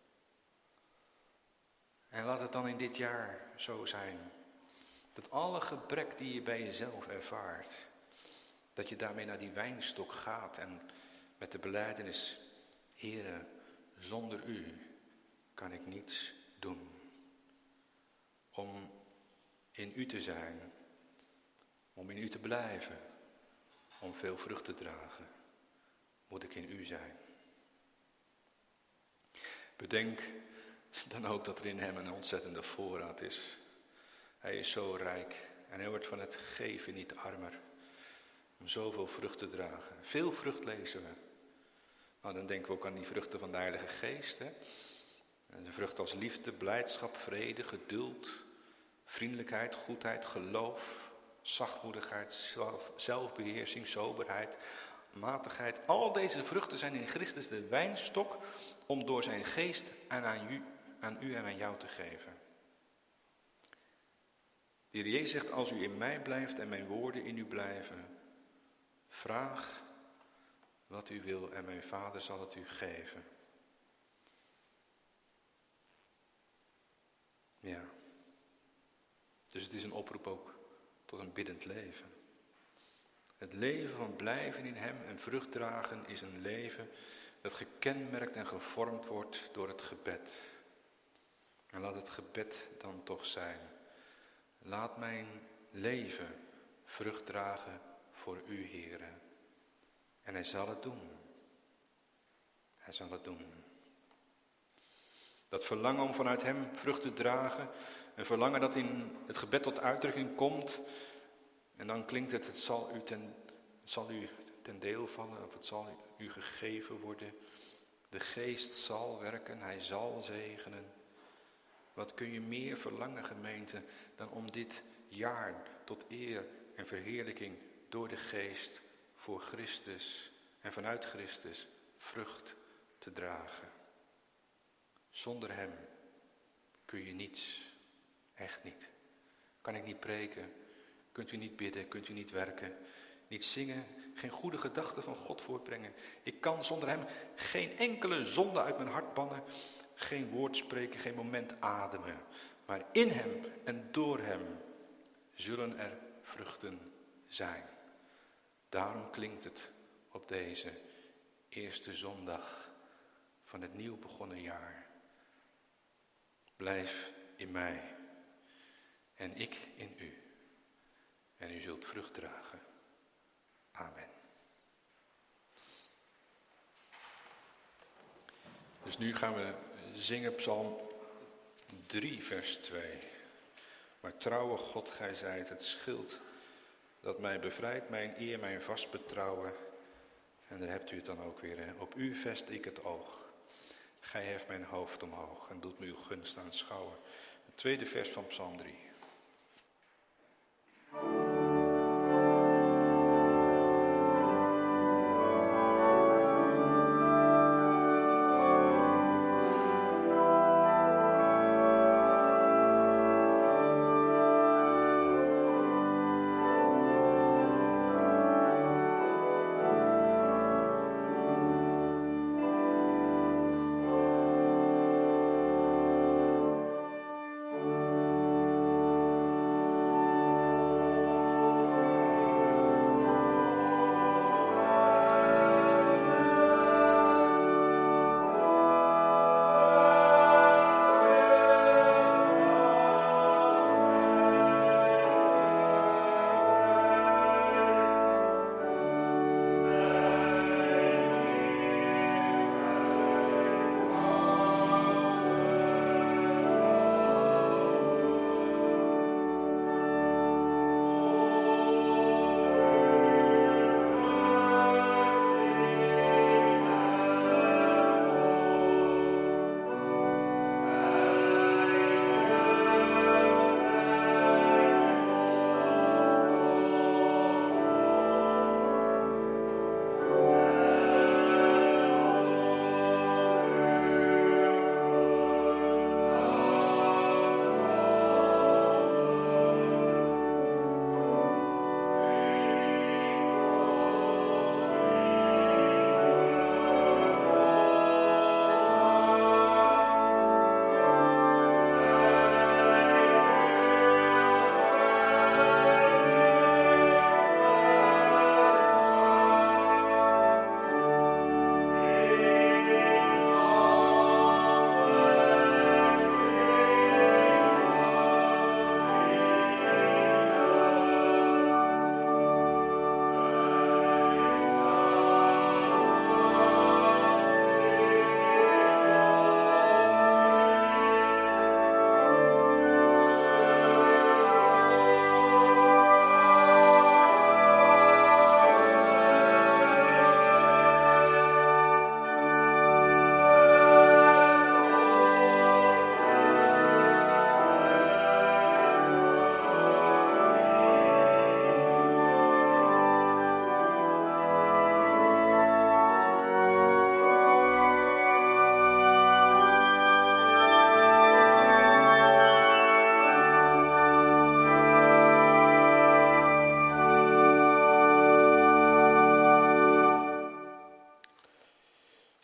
En laat het dan in dit jaar zo zijn, dat alle gebrek die je bij jezelf ervaart, dat je daarmee naar die wijnstok gaat en met de belijdenis, Heere, zonder u kan ik niets doen. Om in u te zijn, om in u te blijven, om veel vrucht te dragen, moet ik in u zijn. Bedenk dan ook dat er in hem een ontzettende voorraad is. Hij is zo rijk en hij wordt van het geven niet armer. Om zoveel vrucht te dragen. Veel vrucht lezen we. Nou, dan denken we ook aan die vruchten van de Heilige Geest. Hè? De vruchten als liefde, blijdschap, vrede, geduld, vriendelijkheid, goedheid, geloof, zachtmoedigheid, zelf, zelfbeheersing, soberheid, matigheid. Al deze vruchten zijn in Christus de wijnstok om door zijn geest en aan u, aan u en aan jou te geven. De Heer Jezus zegt, als u in mij blijft en mijn woorden in u blijven, vraag wat u wil en mijn Vader zal het u geven. Ja. Dus het is een oproep ook tot een biddend leven. Het leven van blijven in hem en vrucht dragen is een leven dat gekenmerkt en gevormd wordt door het gebed. En laat het gebed dan toch zijn. Laat mijn leven vrucht dragen voor u, Heere. En hij zal het doen. Hij zal het doen. Dat verlangen om vanuit hem vrucht te dragen, een verlangen dat in het gebed tot uitdrukking komt. En dan klinkt het, het zal u ten, het zal u ten deel vallen of het zal u gegeven worden. De geest zal werken, hij zal zegenen. Wat kun je meer verlangen, gemeente, dan om dit jaar tot eer en verheerlijking door de geest voor Christus en vanuit Christus vrucht te dragen. Zonder hem kun je niets, echt niet. Kan ik niet preken, kunt u niet bidden, kunt u niet werken, niet zingen, geen goede gedachten van God voortbrengen. Ik kan zonder hem geen enkele zonde uit mijn hart bannen, geen woord spreken, geen moment ademen. Maar in hem en door hem zullen er vruchten zijn. Daarom klinkt het op deze eerste zondag van het nieuw begonnen jaar. Blijf in mij en ik in u. En u zult vrucht dragen. Amen. Dus nu gaan we zingen Psalm drie, vers twee. Maar trouwe God, gij zijt het schild dat mij bevrijdt, mijn eer, mijn vast betrouwen. En daar hebt u het dan ook weer. Hè? Op u vest ik het oog. Gij heft mijn hoofd omhoog en doet me uw gunst aanschouwen. Het tweede vers van Psalm drie.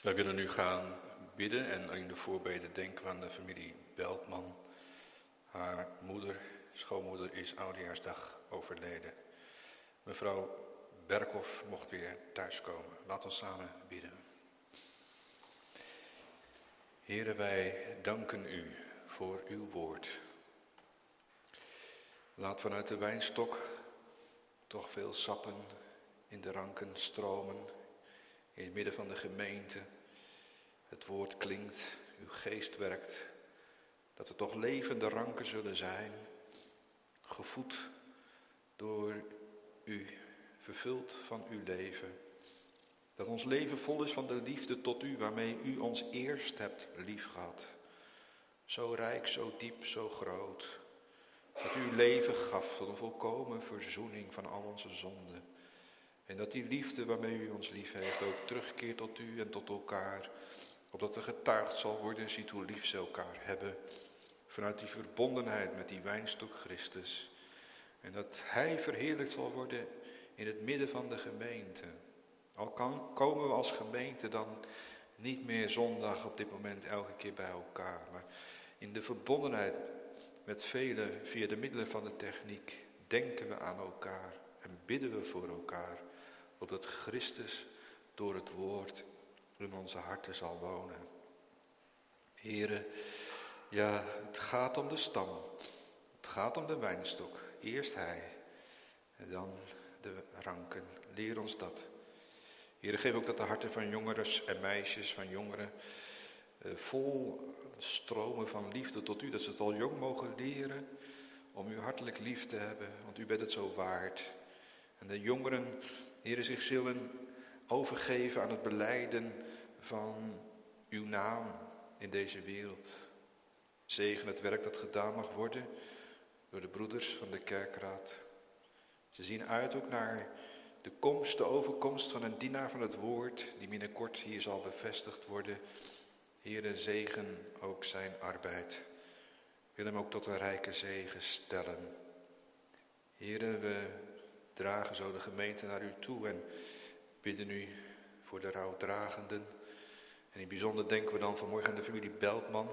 Wij willen nu gaan bidden en in de voorbeden denken we aan de familie Beltman. Haar moeder, schoonmoeder, is oudejaarsdag overleden. Mevrouw Berkhoff mocht weer thuiskomen. Laten we samen bidden. Here, wij danken u voor uw woord. Laat vanuit de wijnstok toch veel sappen in de ranken stromen. In het midden van de gemeente. Het woord klinkt, uw geest werkt. Dat we toch levende ranken zullen zijn. Gevoed door u, vervuld van uw leven. Dat ons leven vol is van de liefde tot u, waarmee u ons eerst hebt liefgehad. Zo rijk, zo diep, zo groot. Dat u uw leven gaf tot een volkomen verzoening van al onze zonden. En dat die liefde waarmee u ons lief heeft ook terugkeert tot u en tot elkaar. Opdat er getuigd zal worden, ziet hoe lief ze elkaar hebben. Vanuit die verbondenheid met die wijnstok Christus. En dat hij verheerlijkt zal worden in het midden van de gemeente. Al kan, komen we als gemeente dan niet meer zondag op dit moment elke keer bij elkaar. Maar in de verbondenheid met velen via de middelen van de techniek denken we aan elkaar en bidden we voor elkaar. Opdat Christus door het woord in onze harten zal wonen. Here, ja, het gaat om de stam. Het gaat om de wijnstok. Eerst hij en dan de ranken. Leer ons dat. Here, geef ook dat de harten van jongeren en meisjes, van jongeren, eh, vol stromen van liefde tot u. Dat ze het al jong mogen leren om u hartelijk lief te hebben, want u bent het zo waard. En de jongeren, Here, zich zullen overgeven aan het belijden van uw naam in deze wereld. Zegen het werk dat gedaan mag worden door de broeders van de kerkraad. Ze zien uit ook naar de komst, de overkomst van een dienaar van het woord, die binnenkort hier zal bevestigd worden. Heere, zegen ook zijn arbeid. Wil hem ook tot een rijke zegen stellen. Heere, we dragen zo de gemeente naar u toe en bidden u voor de rouwdragenden. En in het bijzonder denken we dan vanmorgen aan de familie Beltman.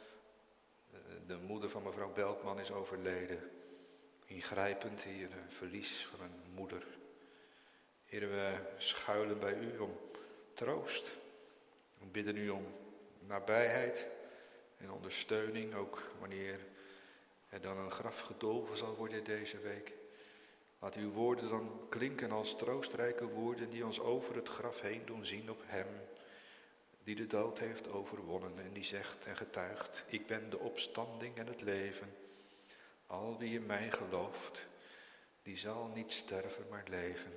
De moeder van mevrouw Beltman is overleden. Ingrijpend, Heer, verlies van een moeder. Heer, we schuilen bij u om troost. We bidden u om nabijheid en ondersteuning, ook wanneer er dan een graf gedolven zal worden deze week. Laat uw woorden dan klinken als troostrijke woorden die ons over het graf heen doen zien op hem, die de dood heeft overwonnen en die zegt en getuigt: ik ben de opstanding en het leven. Al wie in mij gelooft, die zal niet sterven, maar leven.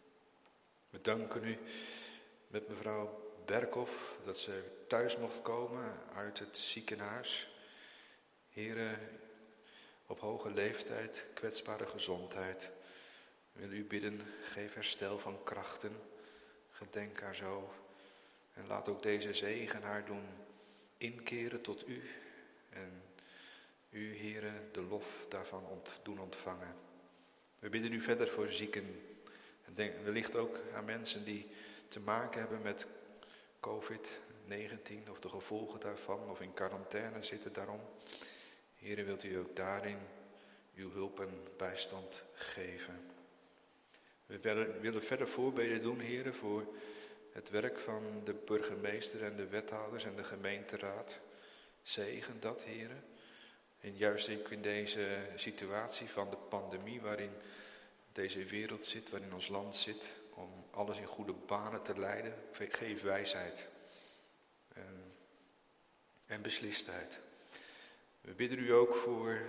We danken u met mevrouw Berkhoff dat ze thuis mocht komen uit het ziekenhuis. Here, op hoge leeftijd, kwetsbare gezondheid. We willen u bidden, geef herstel van krachten. Gedenk haar zo. En laat ook deze zegen haar doen inkeren tot u. En u, Heere, de lof daarvan ont, doen ontvangen. We bidden u verder voor zieken. En denk wellicht ook aan mensen die te maken hebben met covid negentien of de gevolgen daarvan of in quarantaine zitten daarom. Heere, wilt u ook daarin uw hulp en bijstand geven. We willen verder voorbeden doen, Heere, voor het werk van de burgemeester en de wethouders en de gemeenteraad. Zegen dat, Heere. En juist ook in deze situatie van de pandemie waarin deze wereld zit, waarin ons land zit, om alles in goede banen te leiden, geef wijsheid en, en beslistheid. We bidden u ook voor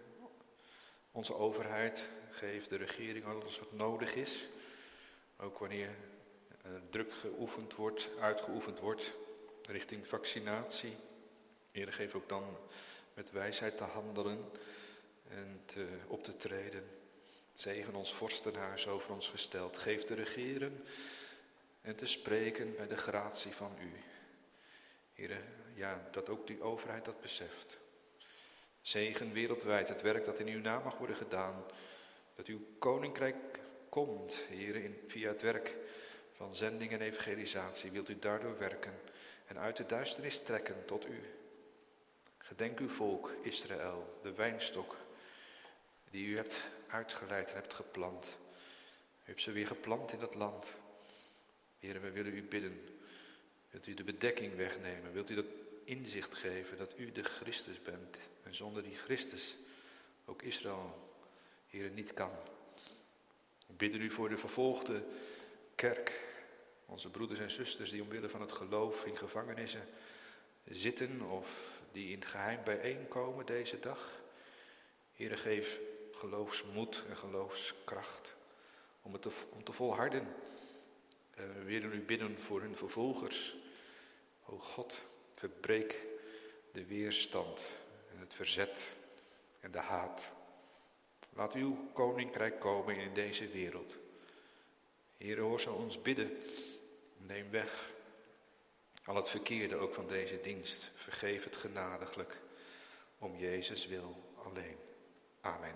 onze overheid. Geef de regering alles wat nodig is. Ook wanneer uh, druk geoefend wordt, uitgeoefend wordt richting vaccinatie. Heer, geef ook dan met wijsheid te handelen en te, op te treden. Zegen ons vorstenhuis over ons gesteld. Geef te regeren en te spreken bij de gratie van u. Heer, ja, dat ook die overheid dat beseft. Zegen wereldwijd het werk dat in uw naam mag worden gedaan. Dat uw koninkrijk komt, Heer, in, via het werk van zending en evangelisatie wilt u daardoor werken en uit de duisternis trekken tot u. Gedenk uw volk, Israël, de wijnstok, die u hebt uitgeleid en hebt geplant. U hebt ze weer geplant in dat land. Heer, we willen u bidden. Wilt u de bedekking wegnemen? Wilt u dat inzicht geven dat u de Christus bent? En zonder die Christus ook Israël, Heer, niet kan. We bidden u voor de vervolgde kerk. Onze broeders en zusters die omwille van het geloof in gevangenissen zitten of die in het geheim bijeenkomen deze dag. Heere, geef geloofsmoed en geloofskracht om het te, om te volharden. En we willen u bidden voor hun vervolgers. O God, verbreek de weerstand en het verzet en de haat. Laat uw koninkrijk komen in deze wereld. Heere, hoor zo ons bidden. Neem weg al het verkeerde ook van deze dienst. Vergeef het genadiglijk om Jezus wil alleen. Amen.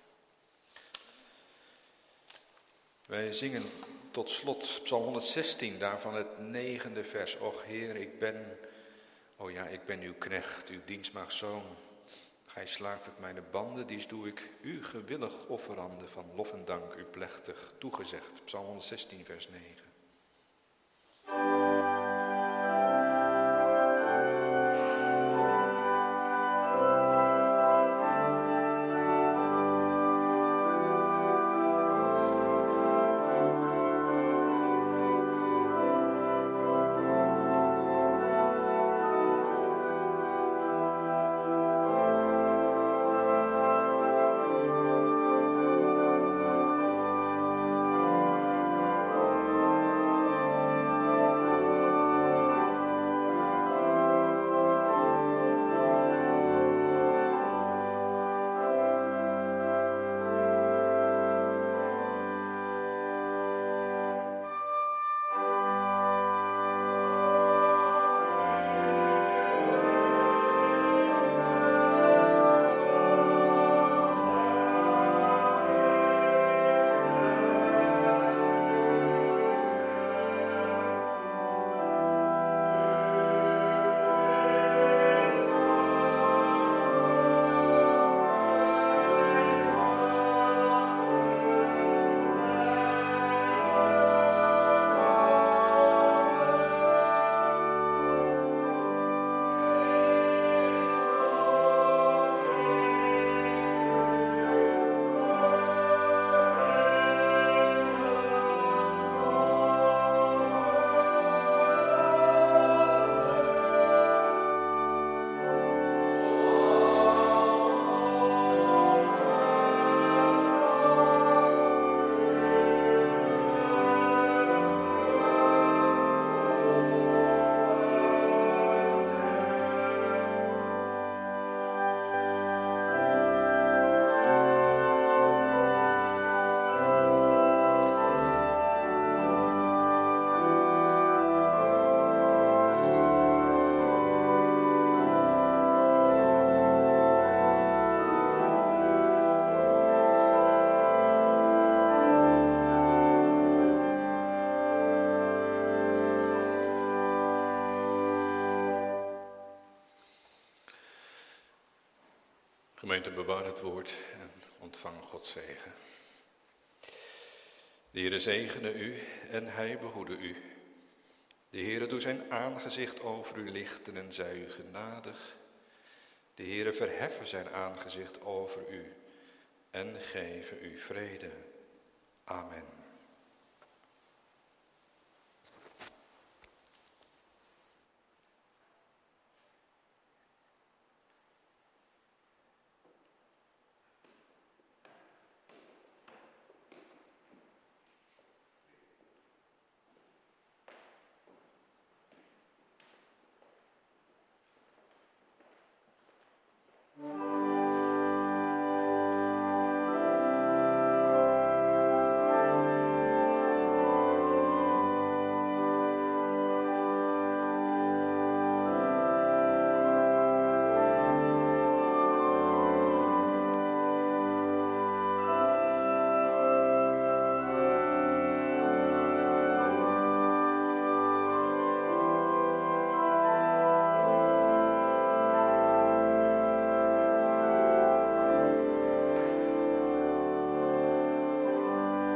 Wij zingen tot slot Psalm honderdzestien, daarvan het negende vers. Och Heer, ik ben, oh ja, ik ben uw knecht, uw dienstmaagd zoon. Gij slaakt het mijn banden, dies doe ik u gewillig offerande van lof en dank u plechtig toegezegd. Psalm honderdzestien, vers negen. Gemeente, bewaar het woord en ontvang Gods zegen. De Heere zegene u en hij behoede u. De Heere doe zijn aangezicht over u lichten en zij u genadig. De Heere verheffen zijn aangezicht over u en geven u vrede. Amen.